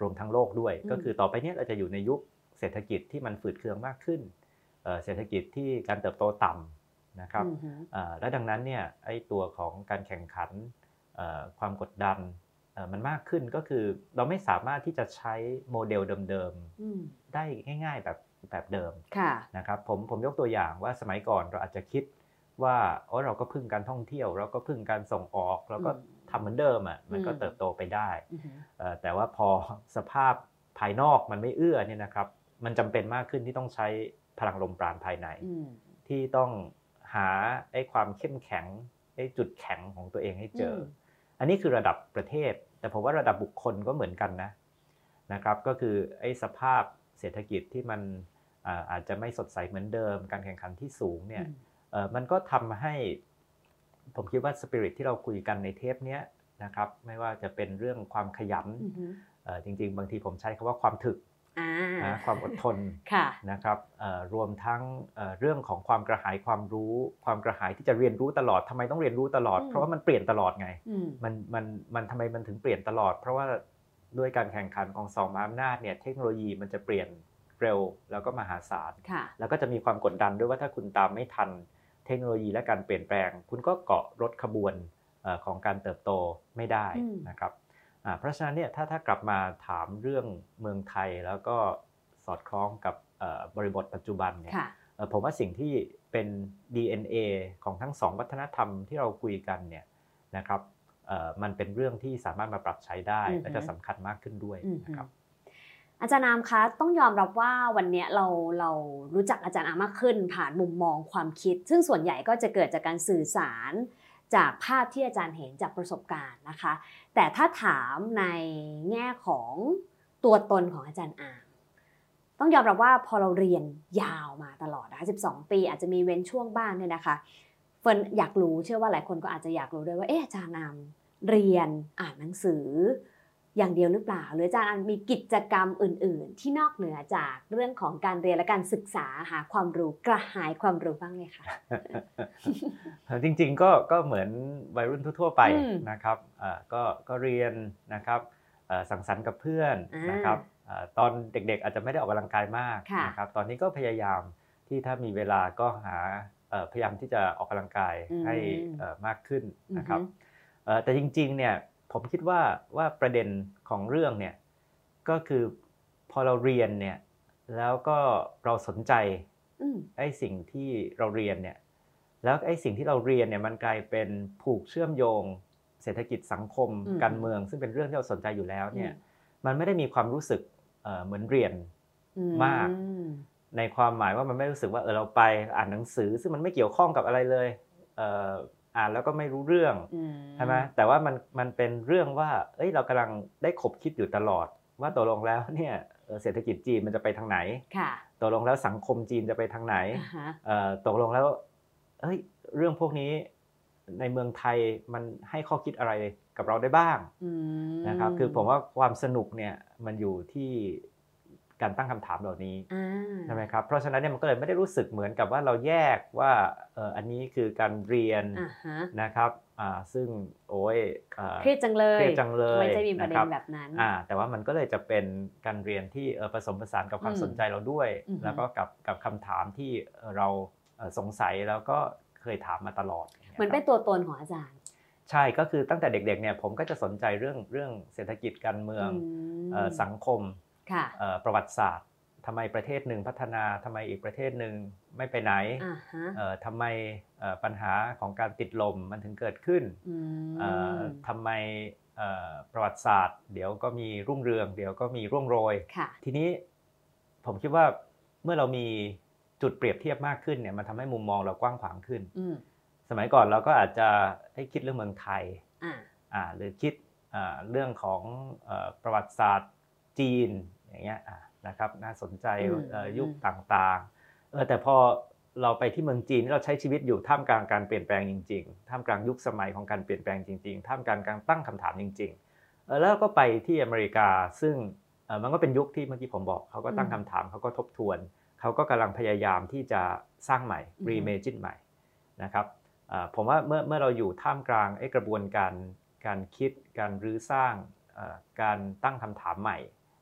Speaker 3: รวมทั้งโลกด้วยก็คือต่อไปนี้เราจะอยู่ในยุคเศรษฐกิจที่มันฝืดเคืองมากขึ้นเศรษฐกิจที่การเติบโตต่ำนะครับและดังนั้นเนี่ยไอ้ตัวของการแข่งขันความกดดันมันมากขึ้นก็คือเราไม่สามารถที่จะใช้โมเดลเดิมๆได้ง่ายๆแบบเดิมนะครับผมยกตัวอย่างว่าสมัยก่อนเราอาจจะคิดว่าเราก็พึ่งการท่องเที่ยวเราก็พึ่งการส่งออกเราก็ทำเหมือนเดิมมันก็เติบโตไปได้แต่ว่าพอสภาพภายนอกมันไม่เอื้อเนี่ยนะครับมันจำเป็นมากขึ้นที่ต้องใช้พลังลมปราณภายในที่ต้องหาไอ้ความเข้มแข็งไอ้จุดแข็งของตัวเองให้เจออันนี้คือระดับประเทศแต่ผมว่าระดับบุคคลก็เหมือนกันนะครับก็คือไอ้สภาพเศรษฐกิจที่มันอาจจะไม่สดใสเหมือนเดิมการแข่งขันที่สูงเนี่ยมันก็ทำให้ผมคิดว่าสปิริตที่เราคุยกันในเทปนี้นะครับไม่ว่าจะเป็นเรื่องความขยันจริงๆบางทีผมใช้คำว่าความถึกความอดทนนะครับรวมทั้งเรื่องของความกระหายความรู้ความกระหายที่จะเรียนรู้ตลอดทำไมต้องเรียนรู้ตลอดเพราะว่ามันเปลี่ยนตลอดไงมันทำไมมันถึงเปลี่ยนตลอดเพราะว่าด้วยการแข่งขันของสองมหาอำนาจเนี่ยเทคโนโลยีมันจะเปลี่ยนเร็วแล้วก็มหาศาลแล้วก็จะมีความกดดันด้วยว่าถ้าคุณตามไม่ทันเทคโนโลยีและการเปลี่ยนแปลงคุณก็เกาะรถขบวนของการเติบโตไม่ได้นะครับเพราะฉะนั้นเนี่ยถ้ากลับมาถามเรื่องเมืองไทยแล้วก็สอดคล้องกับบริบทปัจจุบันเนี่ยผมว่าสิ่งที่เป็น DNA ของทั้งสองวัฒนธรรมที่เราคุยกันเนี่ยนะครับมันเป็นเรื่องที่สามารถมาปรับใช้ได้และจะสำคัญมากขึ้นด้วยนะครับ
Speaker 2: อาจารย์อามคะต้องยอมรับว่าวันนี้เรารู้จักอาจารย์อามมากขึ้นผ่านมุมมองความคิดซึ่งส่วนใหญ่ก็จะเกิดจากการสื่อสารจากภาพที่อาจารย์เห็นจากประสบการณ์นะคะแต่ถ้าถามในแง่ของตัวตนของอาจารย์อามต้องยอมรับว่าพอเราเรียนยาวมาตลอดนะคะ12 ปีอาจจะมีเว้นช่วงบ้างเนี่ยนะคะเฟิร์นอยากรู้เชื่อว่าหลายคนก็อาจจะอยากรู้ด้วยว่าอาจารย์อามเรียนอ่านหนังสืออย่างเดียวหรือเปล่าหรืออาจารย์มีกิจกรรมอื่นๆที่นอกเหนือจากเรื่องของการเรียนและการศึกษาหาความรู้กระหายความรู้บ้างไหมคะ
Speaker 3: จริงๆก็เหมือนวัยรุ่นทั่วๆไปนะครับก็เรียนนะครับสังสรรค์กับเพื่อนนะครับตอนเด็กๆอาจจะไม่ได้ออกกำลังกายมากนะครับตอนนี้ก็พยายามที่ถ้ามีเวลาก็พยายามที่จะออกกำลังกายให้มากขึ้นนะครับแต่จริงๆเนี่ยผมคิดว่าประเด็นของเรื่องเนี่ยก็คือพอเราเรียนเนี่ยแล้วก็เราสนใจไอ้สิ่งที่เราเรียนเนี่ยแล้วไอ้สิ่งที่เราเรียนเนี่ยมันกลายเป็นผูกเชื่อมโยงเศรษฐกิจสังคมการเมืองซึ่งเป็นเรื่องที่เราสนใจอยู่แล้วเนี่ยมันไม่ได้มีความรู้สึกเหมือนเรียนมากในความหมายว่ามันไม่รู้สึกว่าเราไปอ่านหนังสือซึ่งมันไม่เกี่ยวข้องกับอะไรเลยอ่านแล้วก็ไม่รู้เรื่องใช่ไหมแต่ว่ามันเป็นเรื่องว่าเรากำลังได้ขบคิดอยู่ตลอดว่าตกลงแล้วเนี่ยเศรษฐกิจจีนมันจะไปทางไหนตกลงแล้วสังคมจีนจะไปทางไหนตกลงแล้วเรื่องพวกนี้ในเมืองไทยมันให้ข้อคิดอะไรกับเราได้บ้างนะครับคือผมว่าความสนุกเนี่ยมันอยู่ที่การตั้งคำถามเหล่านี้ใช่ไหมครับเพราะฉะนั้นเนี่ยมันก็เลยไม่ได้รู้สึกเหมือนกับว่าเราแยกว่าอันนี้คือการเรียนนะครับซึ่ง
Speaker 2: เครียดจังเลยไม่ใช่มีประเด็นแบบนั้น
Speaker 3: แต่ว่ามันก็เลยจะเป็นการเรียนที่ผสมผสานกับความสนใจเราด้วยแล้วก็กับคำถามที่เราสงสัยแล้วก็เคยถามมาตลอด
Speaker 2: เหมือนเป็นตัวตนของอาจารย์
Speaker 3: ใช่ก็คือตั้งแต่เด็กๆเนี่ยผมก็จะสนใจเรื่องเศรษฐกิจการเมืองสังคมประวัติศาสตร์ทำไมประเทศหนึ่งพัฒนาทำไมอีกประเทศหนึ่งไม่ไปไหนทำไมปัญหาของการติดลมมันถึงเกิดขึ้นทำไมประวัติศาสตร์เดี๋ยวก็มีรุ่งเรืองเดี๋ยวก็มีร่วงโรยทีนี้ผมคิดว่าเมื่อเรามีจุดเปรียบเทียบมากขึ้นเนี่ยมันทำให้มุมมองเรากว้างขวางขึ้นสมัยก่อนเราก็อาจจะให้คิดเรื่องเมืองไทยหรือคิดเรื่องของประวัติศาสตร์จีนอย่างเงี้ยนะครับน่าสนใจยุคต่างๆแต่พอเราไปที่เมืองจีนเราใช้ชีวิตอยู่ท่ามกลางการเปลี่ยนแปลงจริงๆท่ามกลางยุคสมัยของการเปลี่ยนแปลงจริงๆท่ามกลางการตั้งคำถามจริงๆแล้วก็ไปที่อเมริกาซึ่งมันก็เป็นยุคที่เมื่อกี้ผมบอกเขาก็ตั้งคำถามเขาก็ทบทวนเขาก็กำลังพยายามที่จะสร้างใหม่ reimagine ใหม่นะครับผมว่าเมื่อเราอยู่ท่ามกลางกระบวนการคิดการรื้อสร้างการตั้งคำถามใหม่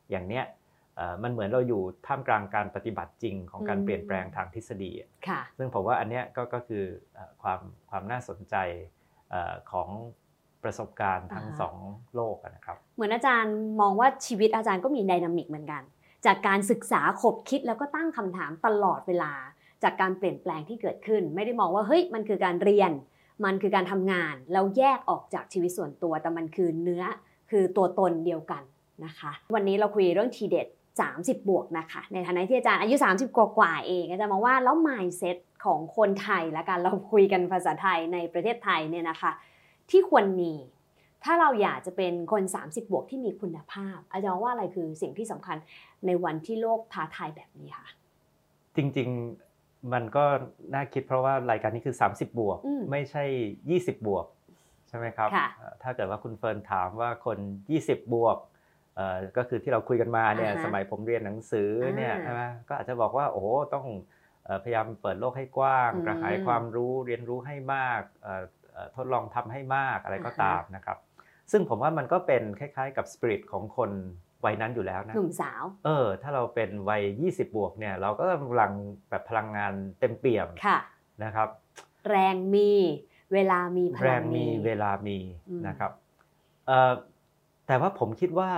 Speaker 3: อย่างเนี้ยมันเหมือนเราอยู่ท่ามกลางการปฏิบัติจริงของการเปลี่ยนแปลงทางทฤษฎีซึ่งผมว่าอันเนี้ยก็คือความน่าสนใจของประสบการณ์ทั้งสองโลกนะครับ
Speaker 2: เหมือนอาจารย์มองว่าชีวิตอาจารย์ก็มีไดนามิกเหมือนกันจากการศึกษาขบคิดแล้วก็ตั้งคำถามตลอดเวลาจากการเปลี่ยนแปลงที่เกิดขึ้นไม่ได้มองว่าเฮ้ยมันคือการเรียนมันคือการทำงานแล้วแยกออกจากชีวิตส่วนตัวแต่มันคือเนื้อคือตัวตนเดียวกันนะคะวันนี้เราคุยเรื่องทีเด็ด30 บวกนะคะในฐานะที่อาจารย์อายุ30กว่าเองอาจารย์มองว่าแล้ว mindset ของคนไทยละกันเราคุยกันภาษาไทยในประเทศไทยเนี่ยนะคะที่ควรมีถ้าเราอยากจะเป็นคน30บวกที่มีคุณภาพอาจารย์ว่าอะไรคือสิ่งที่สำคัญในวันที่โลกท้าทายแบบนี้ค่ะ
Speaker 3: จริงๆมันก็น่าคิดเพราะว่ารายการนี้คือ30บวกไม่ใช่20บวกใช่ไหมครับถ้าเกิดว่าคุณเฟิร์นถามว่าคน20บวกก็คือที่เราคุยกันมาเนี่ยสมัยผมเรียนหนังสือเนี่ยใช่ไหมก็อาจจะบอกว่าโอ้โหต้องพยายามเปิดโลกให้กว้างกระหายความรู้เรียนรู้ให้มากทดลองทำให้มากอะไรก็ตามนะครับซึ่งผมว่ามันก็เป็นคล้ายๆกับสปิริตของคนวัยนั้นอยู่แล้วนะ
Speaker 2: หนุ่มสาว
Speaker 3: ถ้าเราเป็นวัย20บวกเนี่ยเราก็กำลังแบบพลังงานเต็มเปี่ยมนะครับ
Speaker 2: แรงมีเวลามีพลังมี
Speaker 3: เวลามีนะครับแต่ว่าผมคิดว่า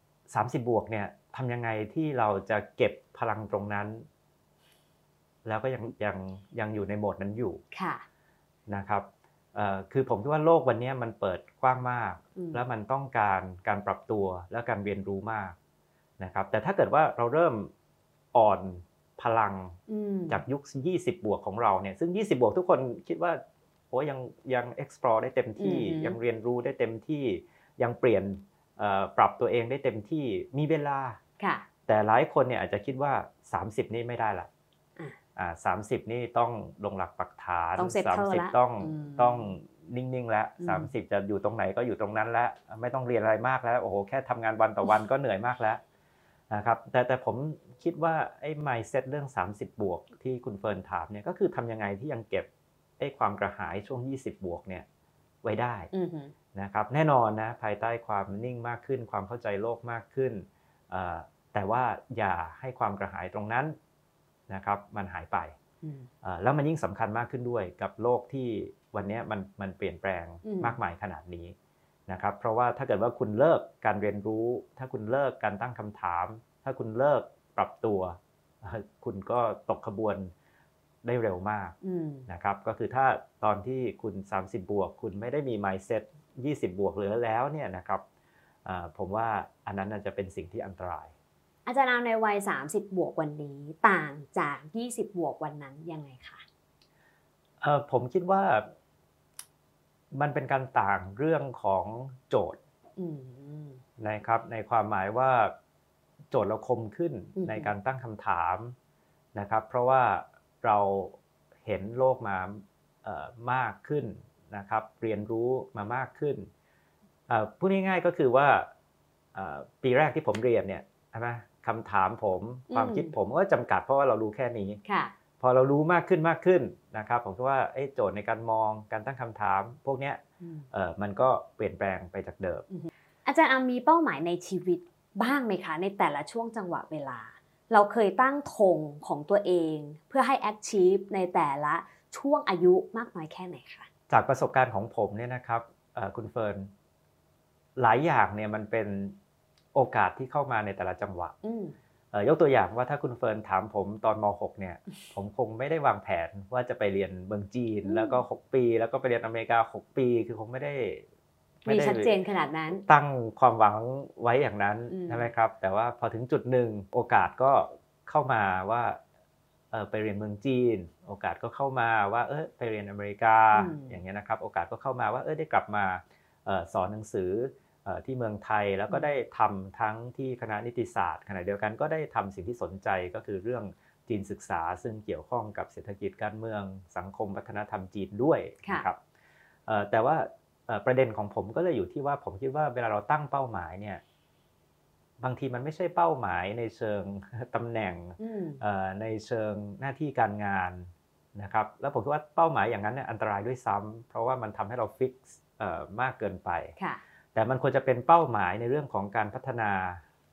Speaker 3: 30บวกเนี่ยทำยังไงที่เราจะเก็บพลังตรงนั้นแล้วก็ยังอยู่ในโหมดนั้นอยู่นะครับคือผมคิดว่าโลกวันนี้มันเปิดกว้างมากแล้วมันต้องการปรับตัวและการเรียนรู้มากนะครับแต่ถ้าเกิดว่าเราเริ่มอ่อนพลังจากยุค20บวกของเราเนี่ยซึ่ง20บวกทุกคนคิดว่าโอ้ยัง explore ได้เต็มที่ยังเรียนรู้ได้เต็มที่ยังเปลี่ยนปรับตัวเองได้เต็มที่มีเวลาแต่หลายคนเนี่ยอาจจะคิดว่า30นี่ไม่ได้ละ30นี่ต้องลงหลักปักฐาน30ต้องนิ่งๆแล้ว30จะอยู่ตรงไหนก็อยู่ตรงนั้นแล้วไม่ต้องเรียนอะไรมากแล้วโอ้โหแค่ทำงานวันต่อวันก็เหนื่อยมากแล้วนะครับแต่ผมคิดว่าไอ้ mindset เรื่อง30บวกที่คุณเฟิร์นถามเนี่ยก็คือทำยังไงที่ยังเก็บไอ้ความกระหายช่วง20บวกเนี่ยไว้ได้นะครับแน่นอนนะภายใต้ความนิ่งมากขึ้นความเข้าใจโลกมากขึ้นแต่ว่าอย่าให้ความกระหายตรงนั้นนะครับมันหายไปแล้วมันยิ่งสำคัญมากขึ้นด้วยกับโลกที่วันนี้มันเปลี่ยนแปลงมากมายขนาดนี้นะครับเพราะว่าถ้าเกิดว่าคุณเลิกการเรียนรู้ถ้าคุณเลิกการตั้งคำถามถ้าคุณเลิกปรับตัวคุณก็ตกขบวนได้เร็วมากนะครับก็คือถ้าตอนที่คุณ30บวกคุณไม่ได้มี mindset 20บวกเหลือแล้วเนี่ยนะครับผมว่าอันนั้นจะเป็นสิ่งที่อันตราย
Speaker 2: อาจารย์ในวัย30บวกวันนี้ต่างจาก20บวกวันนั้นยังไงคะ
Speaker 3: ผมคิดว่ามันเป็นการต่างเรื่องของโจทย์นะครับในความหมายว่าโจทย์เราคมขึ้นในการตั้งคำถามนะครับเพราะว่าเราเห็นโลกมามากขึ้นนะครับเรียนรู้มามากขึ้นพูดง่ายๆก็คือว่าปีแรกที่ผมเรียนเนี่ยใช่ไหมคำถามผมความคิดผมก็จำกัดเพราะว่าเรารู้แค่นี้พอเรารู้มากขึ้นนะครับผมคิดว่าโจทย์ในการมองการตั้งคำถามพวกนี้มันก็เปลี่ยนแปลงไปจากเดิม
Speaker 2: อาจารย์มีเป้าหมายในชีวิตบ้างไหมคะในแต่ละช่วงจังหวะเวลาเราเคยตั้งธงของตัวเองเพื่อให้ achieve ในแต่ละช่วงอายุมากน้อยแค่ไหนคะ
Speaker 3: จากประสบการณ์ของผมเนี่ยนะครับคุณเฟิร์นหลายอย่างเนี่ยมันเป็นโอกาสที่เข้ามาในแต่ละจังหวะยกตัวอย่างว่าถ้าคุณเฟิร์นถามผมตอนม.6 เนี่ยผมคงไม่ได้วางแผนว่าจะไปเรียนเมืองจีนแล้วก็6ปีแล้วก็ไปเรียนอเมริกา6ปีคือคงไม่ได้
Speaker 2: ชัดเจนขนาดนั้น
Speaker 3: ตั้งความหวังไว้อย่างนั้นใช่ไหมครับแต่ว่าพอถึงจุดหนึ่งโอกาสก็เข้ามาว่าไปเรียนเมืองจีนโอกาสก็เข้ามาว่าไปเรียนอเมริกาอย่างเงี้ยนะครับโอกาสก็เข้ามาว่าได้กลับมาสอนหนังสือที่เมืองไทยแล้วก็ได้ทำทั้งที่คณะนิติศาสตร์ขณะเดียวกันก็ได้ทำสิ่งที่สนใจก็คือเรื่องจีนศึกษาซึ่งเกี่ยวข้องกับเศรษฐกิจการเมืองสังคมวัฒนธรรมจีนด้วยนะครับแต่ว่าประเด็นของผมก็เลยอยู่ที่ว่าผมคิดว่าเวลาเราตั้งเป้าหมายเนี่ยบางทีมันไม่ใช่เป้าหมายในเชิงตำแหน่งในเชิงหน้าที่การงานนะครับแล้วผมคิดว่าเป้าหมายอย่างนั้นเนี่ยอันตรายด้วยซ้ำเพราะว่ามันทำให้เราฟิกซ์มากเกินไปแต่มันควรจะเป็นเป้าหมายในเรื่องของการพัฒนา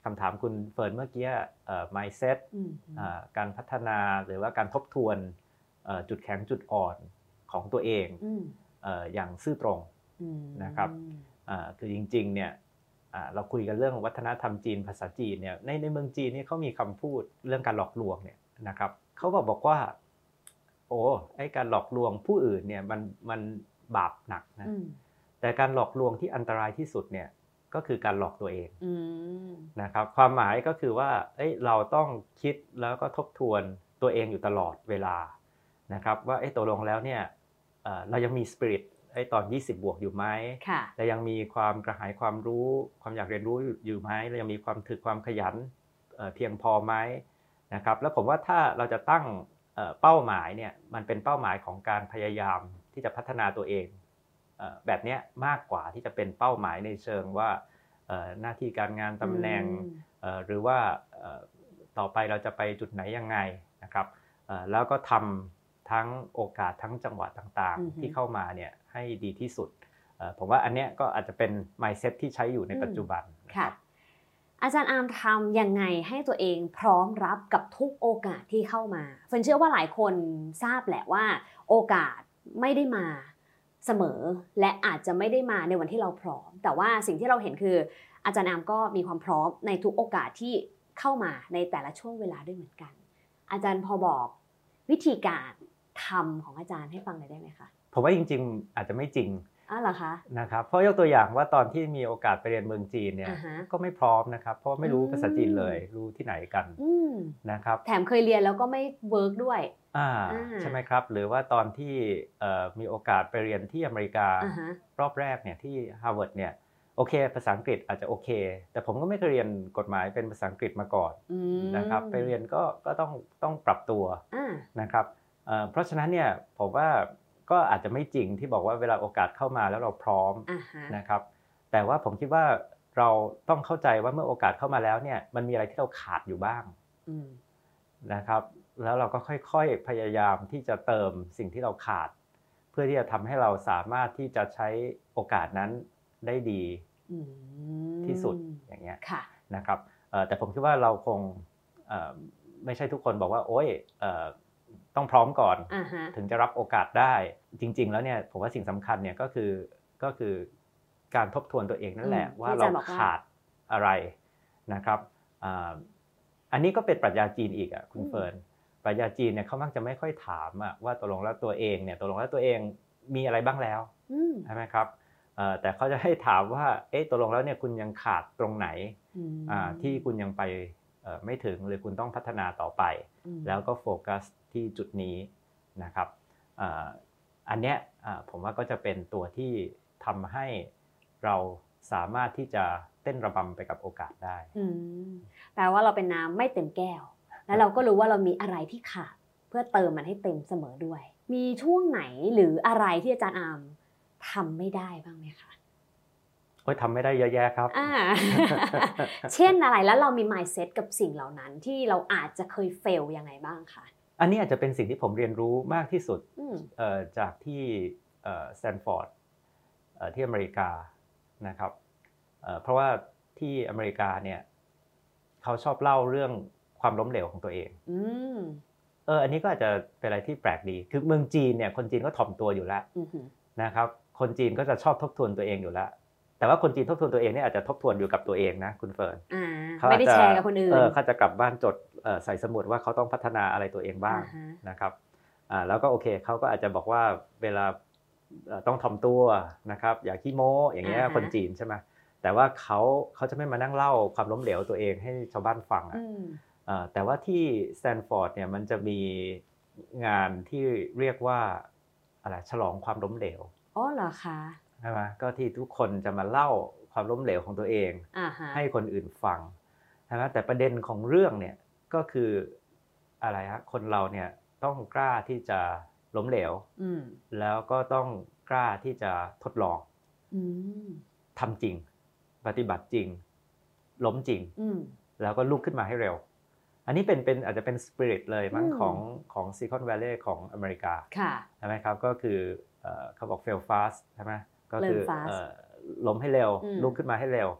Speaker 3: คำถามคุณเฟิร์นเมื่อกี้mindset การพัฒนาหรือว่าการทบทวนจุดแข็งจุดอ่อนของตัวเองอย่างซื่อตรงนะครับคือจริงๆเนี่ยเราคุยกันเรื่องวัฒนธรรมจีนภาษาจีนเนี่ยในเมืองจีนนี่เขามีคำพูดเรื่องการหลอกลวงเนี่ยนะครับเขาบอกว่าโอ้ไอ้การหลอกลวงผู้อื่นเนี่ยมันบาปหนักนะแต่การหลอกลวงที่อันตรายที่สุดเนี่ยก็คือการหลอกตัวเองนะครับความหมายก็คือว่าเราต้องคิดแล้วก็ทบทวนตัวเองอยู่ตลอดเวลานะครับว่าตกลงแล้วเนี่ยเรายังมีสปิริตตอน20บวกอยู่ไหมเรายังมีความกระหายความรู้ความอยากเรียนรู้อยู่ไหมเรายังมีความถึกความขยันเพียงพอไหมนะครับแล้วผมว่าถ้าเราจะตั้งเป้าหมายเนี่ยมันเป็นเป้าหมายของการพยายามที่จะพัฒนาตัวเองแบบนี้มากกว่าที่จะเป็นเป้าหมายในเชิงว่าหน้าที่การงานตำแหน่งหรือว่าต่อไปเราจะไปจุดไหนยังไงนะครับแล้วก็ทำทั้งโอกาสทั้งจังหวะต่างๆที่เข้ามาเนี่ยให้ดีที่สุดผมว่าอันเนี้ยก็อาจจะเป็น mindset ที่ใช้อยู่ในปัจจุบัน
Speaker 2: ค่ะอาจารย์อาร์มทำยังไงให้ตัวเองพร้อมรับกับทุกโอกาสที่เข้ามาเฟิร์นเชื่อว่าหลายคนทราบแหละว่าโอกาสไม่ได้มาเสมอและอาจจะไม่ได้มาในวันที่เราพร้อมแต่ว่าสิ่งที่เราเห็นคืออาจารย์อาร์มก็มีความพร้อมในทุกโอกาสที่เข้ามาในแต่ละช่วงเวลาด้วยเหมือนกันอาจารย์พอบอกวิธีการทำของอาจารย์ให้ฟังหน่อยได้ไหมคะ
Speaker 3: ผมว่าจริงๆอาจจะไม่จริง
Speaker 2: เหรอคะ
Speaker 3: นะครับเพราะยกตัวอย่างว่าตอนที่มีโอกาสไปเรียนเมืองจีนเนี่ยก็ไม่พร้อมนะครับเพราะไม่รู้ภาษาจีนเลยรู้ที่ไหนกันนะครับ
Speaker 2: แถมเคยเรียนแล้วก็ไม่เวิร์กด้วย
Speaker 3: ใช่ไหมครับหรือว่าตอนที่มีโอกาสไปเรียนที่อเมริการอบแรกเนี่ยที่ฮาร์วาร์ดเนี่ยโอเคภาษาอังกฤษอาจจะโอเคแต่ผมก็ไม่เคยเรียนกฎหมายเป็นภาษาอังกฤษมาก่อนนะครับไปเรียนก็ต้องปรับตัวนะครับเพราะฉะนั้นเนี่ยผมว่าก็อาจจะไม่จริงที่บอกว่าเวลาโอกาสเข้ามาแล้วเราพร้อมนะครับแต่ว่าผมคิดว่าเราต้องเข้าใจว่าเมื่อโอกาสเข้ามาแล้วเนี่ยมันมีอะไรที่เราขาดอยู่บ้างนะครับแล้วเราก็ค่อยๆพยายามที่จะเติมสิ่งที่เราขาดเพื่อที่จะทำให้เราสามารถที่จะใช้โอกาสนั้นได้ดีที่สุดอย่างเงี้ยนะครับแต่ผมคิดว่าเราคงไม่ใช่ทุกคนบอกว่าโอ๊ยต้องพร้อมก่อนถึงจะรับโอกาสได้จริงๆแล้วเนี่ยผมว่าสิ่งสำคัญเนี่ยก็คือการทบทวนตัวเองนั่นแหละว่าเราขาดอะไรนะครับอันนี้ก็เป็นปรัชญาจีนอีกคุณเฟิร์นปรัชญาจีนเนี่ยเขามักจะไม่ค่อยถามว่าตกลงแล้วตัวเองเนี่ยตกลงแล้วตัวเองมีอะไรบ้างแล้วใช่ไหมครับแต่เขาจะให้ถามว่าตกลงแล้วเนี่ยคุณยังขาดตรงไหนที่คุณยังไปไม่ถึงหรือคุณต้องพัฒนาต่อไปแล้วก็โฟกัสที่จุดนี้นะครับอันเนี้ยผมว่าก็จะเป็นตัวที่ทำให้เราสามารถที่จะเต้นระบำไปกับโอกาสได้
Speaker 2: แปลว่าเราเป็นน้ำไม่เต็มแก้วแล้วเราก็รู้ว่าเรามีอะไรที่ขาดเพื่อเติมมันให้เต็มเสมอด้วยมีช่วงไหนหรืออะไรที่อาจารย์อาร์มทำไม่ได้บ้างไหมคะ
Speaker 3: ทำไม่ได้เยอะแยะครับ
Speaker 2: เช่นอะไรแล้วเรามี mindset กับสิ่งเหล่านั้นที่เราอาจจะเคย fail ยังไงบ้างคะ
Speaker 3: อันนี้อาจจะเป็นสิ่งที่ผมเรียนรู้มากที่สุดจากที่สแตนฟอร์ดที่อเมริกานะครับเพราะว่าที่อเมริกาเนี่ยเขาชอบเล่าเรื่องความล้มเหลวของตัวเองอันนี้ก็อาจจะเป็นอะไรที่แปลกดีคือเมืองจีนเนี่ยคนจีนก็ถ่อมตัวอยู่แล้วนะครับคนจีนก็จะชอบทบทวนตัวเองอยู่แล้วแต่ว่าคนจีนทบทวนตัวเองเนี่ยอาจจะทบทวนอยู่กับตัวเองนะคุณเฟิร์น
Speaker 2: ไม่ได้แชร์กับคนอื่น
Speaker 3: เขาจะกลับบ้านจดใส่สมุดว่าเขาต้องพัฒนาอะไรตัวเองบ้างนะครับแล้วก็โอเคเขาก็อาจจะบอกว่าเวลาต้องถ่อมตัวนะครับอย่าขี้โม้อย่างเงี้ยคนจีนใช่ไหมแต่ว่าเขาจะไม่มานั่งเล่าความล้มเหลวตัวเองให้ชาวบ้านฟังแต่ว่าที่สแตนฟอร์ดเนี่ยมันจะมีงานที่เรียกว่าอะไรฉลองความล้มเหลว
Speaker 2: เหรอคะ
Speaker 3: ใช่ไหมก็ที่ทุกคนจะมาเล่าความล้มเหลวของตัวเองให้คนอื่นฟังนะแต่ประเด็นของเรื่องเนี่ยก็คืออะไรฮะคนเราเนี่ยต้องกล้าที่จะล้มเหลวแล้วก็ต้องกล้าที่จะทดลองทำจริงปฏิบัติจริงล้มจริงแล้วก็ลุกขึ้นมาให้เร็วอันนี้เป็นอาจจะเป็นสปิริตเลยมั้งของซิลิคอนแวลลีย์ของอเมริกาใช่ไหมครับก็คือเขาบอก fail fast ใช่ไหมก็คือล้มให้เร็วลุกขึ้นมาให้เร็วแ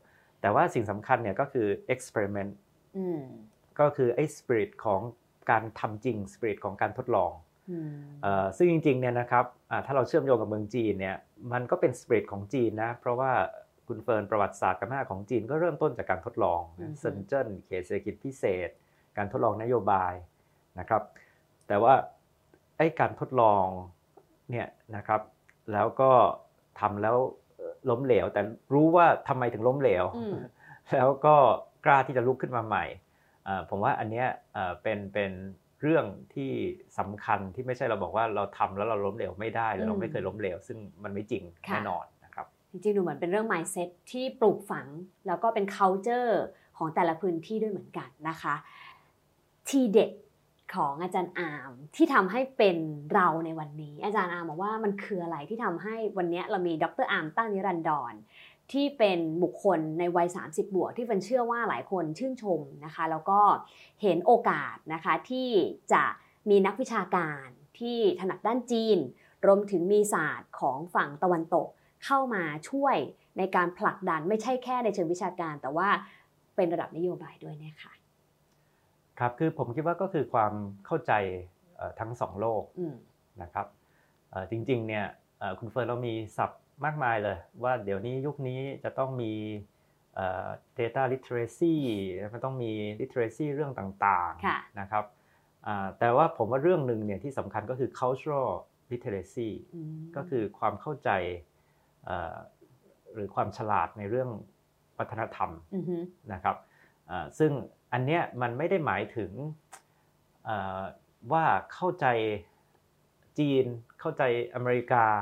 Speaker 3: แต่ว่าสิ่งสำคัญเนี่ยก็คือ experiment ก็คือไอ้ spirit ของการทำจริง spirit ของการทดลองซึ่งจริงๆเนี่ยนะครับถ้าเราเชื่อมโยงกับเมืองจีนเนี่ยมันก็เป็น spirit ของจีนนะเพราะว่าคุณเฟิร์นประวัติศาสตร์กับหน้าของจีนก็เริ่มต้นจากการทดลองเซินเจิ้นเขตเศรษฐกิจพิเศษการทดลองนโยบายนะครับแต่ว่าไอ้การทดลองเนี่ยนะครับแล้วก็ทำแล้วล้มเหลวแต่รู้ว่าทำไมถึงล้มเหลวแล้วก็กล้าที่จะลุกขึ้นมาใหม่ผมว่าอันเนี้ยเป็นเรื่องที่สำคัญที่ไม่ใช่เราบอกว่าเราทำแล้วเราล้มเหลวไม่ได้หรือเราไม่เคยล้มเหลวซึ่งมันไม่จริงแน่นอนนะครับ
Speaker 2: จริงๆดูเหมือนเป็นเรื่อง mindset ที่ปลูกฝังแล้วก็เป็น culture ของแต่ละพื้นที่ด้วยเหมือนกันนะคะทีเด็ดของอาจารย์อาร์มที่ทำให้เป็นเราในวันนี้อาจารย์อาร์มบอกว่ามันคืออะไรที่ทำให้วันนี้เรามีดร.อาร์มตั้งนิรันดรที่เป็นบุคคลในวัย30บวกที่เป็นเชื่อว่าหลายคนชื่นชมนะคะแล้วก็เห็นโอกาสนะคะที่จะมีนักวิชาการที่ถนัดด้านจีนรวมถึงมีศาสตร์ของฝั่งตะวันตกเข้ามาช่วยในการผลักดันไม่ใช่แค่ในเชิงวิชาการแต่ว่าเป็นระดับนโยบายด้วยนะคะ
Speaker 3: ครับคือผมคิดว่าก็คือความเข้าใจทั้งสองโลกนะครับจริงๆเนี่ยคุณเฟิร์นเรามีศัพท์มากมายเลยว่าเดี๋ยวนี้ยุคนี้จะต้องมีdata literacy มันต้องมี literacy เรื่องต่างๆนะครับแต่ว่าผมว่าเรื่องหนึ่งเนี่ยที่สำคัญก็คือ cultural literacy ก็คือความเข้าใจหรือความฉลาดในเรื่องวัฒนธรรมนะครับซึ่งอันเนี้ยมันไม่ได้หมายถึงว่าเข้าใจจีนเข้าใจอเมริกา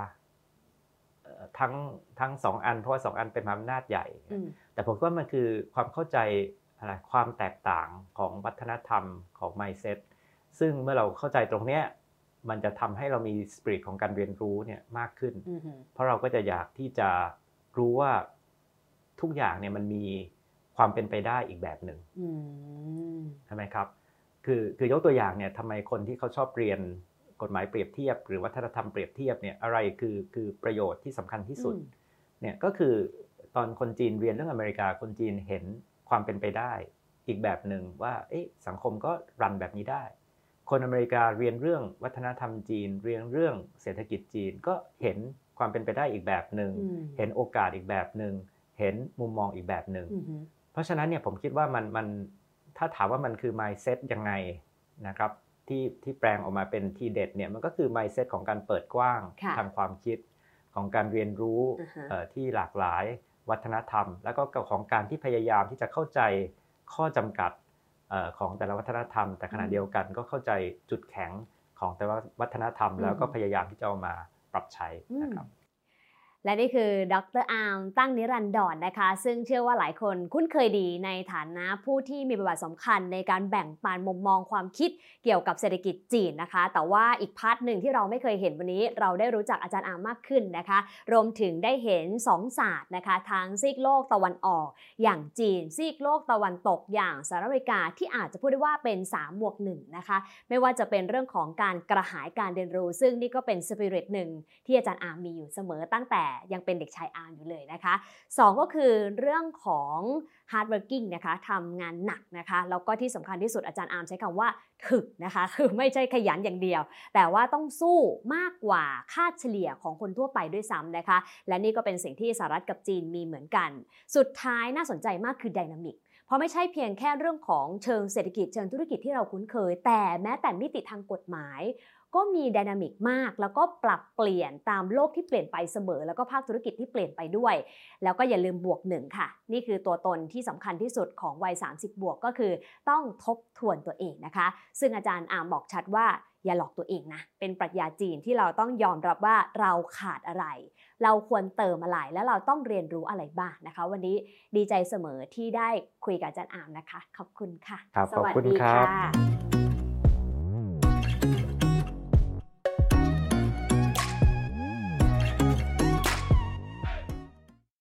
Speaker 3: ทั้งสองอันเพราะว่าสองอันเป็นอำนาจใหญ่แต่ผมว่ามันคือความเข้าใจอะไรความแตกต่างของวัฒนธรรมของ mindset ซึ่งเมื่อเราเข้าใจตรงเนี้ยมันจะทำให้เรามี spirit ของการเรียนรู้เนี่ยมากขึ้นเพราะเราก็จะอยากที่จะรู้ว่าทุกอย่างเนี่ยมันมีความเป็นไปได้อีกแบบหนึ่งใช่ไหมครับคือยกตัวอย่างเนี่ยทำไมคนที่เขาชอบเรียนกฎหมายเปรียบเทียบหรือวัฒนธรรมเปรียบเทียบเนี่ยอะไรคือประโยชน์ที่สำคัญที่สุดเนี่ยก็คือตอนคนจีนเรียนเรื่องอเมริกาคนจีนเห็นความเป็นไปได้อีกแบบหนึ่งว่าสังคมก็รันแบบนี้ได้คนอเมริกาเรียนเรื่องวัฒนธรรมจีนเรียนเรื่องเศรษฐกิจจีนก็เห็นความเป็นไปได้อีกแบบหนึ่งเห็นโอกาสอีกแบบหนึ่งเห็นมุมมองอีกแบบหนึ่งเพราะฉะนั้นเนี่ยผมคิดว่ามันถ้าถามว่ามันคือ mindset ยังไงนะครับที่แปลงออกมาเป็นทีเด็ดเนี่ยมันก็คือ mindset ของการเปิดกว้างทางความคิดของการเรียนรู้ที่หลากหลายวัฒนธรรมแล้วก็ของการที่พยายามที่จะเข้าใจข้อจำกัดของแต่ละวัฒนธรรมแต่ขณะเดียวกันก็เข้าใจจุดแข็งของแต่ละวัฒนธรรมแล้วก็พยายามที่จะเอามาปรับใช้นะครับ
Speaker 2: และนี่คือดร.อาร์มตั้งนิรันดรนะคะซึ่งเชื่อว่าหลายคนคุ้นเคยดีในฐานะผู้ที่มีบทบาทสำคัญในการแบ่งปันมุมมองความคิดเกี่ยวกับเศรษฐกิจจีนนะคะแต่ว่าอีกพาร์ทหนึ่งที่เราไม่เคยเห็นวันนี้เราได้รู้จักอาจารย์อาร์มมากขึ้นนะคะรวมถึงได้เห็น2ศาสตร์นะคะทั้งซีกโลกตะวันออกอย่างจีนซีกโลกตะวันตกอย่างสหรัฐอเมริกาที่อาจจะพูดได้ว่าเป็น3+1นะคะไม่ว่าจะเป็นเรื่องของการกระหายการเรียนรู้ซึ่งนี่ก็เป็นสปิริตหนึ่งที่อาจารย์อาร์มมีอยู่เสมอตั้งแต่ยังเป็นเด็กชายอาร์มอยู่เลยนะคะ2ก็คือเรื่องของ hard working นะคะทำงานหนักนะคะแล้วก็ที่สำคัญที่สุดอาจารย์อาร์มใช้คำว่าถึกนะคะคือไม่ใช่ขยันอย่างเดียวแต่ว่าต้องสู้มากกว่าค่าเฉลี่ยของคนทั่วไปด้วยซ้ำนะคะและนี่ก็เป็นสิ่งที่สหรัฐกับจีนมีเหมือนกันสุดท้ายน่าสนใจมากคือ dynamic เพราะไม่ใช่เพียงแค่เรื่องของเชิงเศรษฐกิจเชิงธุรกิจที่เราคุ้นเคยแต่แม้แต่มิติทางกฎหมายก็มีไดนามิกมากแล้วก็ปรับเปลี่ยนตามโลกที่เปลี่ยนไปเสมอแล้วก็ภาคธุรกิจที่เปลี่ยนไปด้วยแล้วก็อย่าลืมบวก1ค่ะนี่คือตัวตนที่สำคัญที่สุดของวัย30บวกก็คือต้องทบทวนตัวเองนะคะซึ่งอาจารย์อาร์มบอกชัดว่าอย่าหลอกตัวเองนะเป็นปรัชญาจีนที่เราต้องยอมรับว่าเราขาดอะไรเราควรเติมอะไรแล้วเราต้องเรียนรู้อะไรบ้างนะคะวันนี้ดีใจเสมอที่ได้คุยกับอาจารย์อาร์มนะคะขอบคุณค่ะ
Speaker 3: สวัสดีค่ะ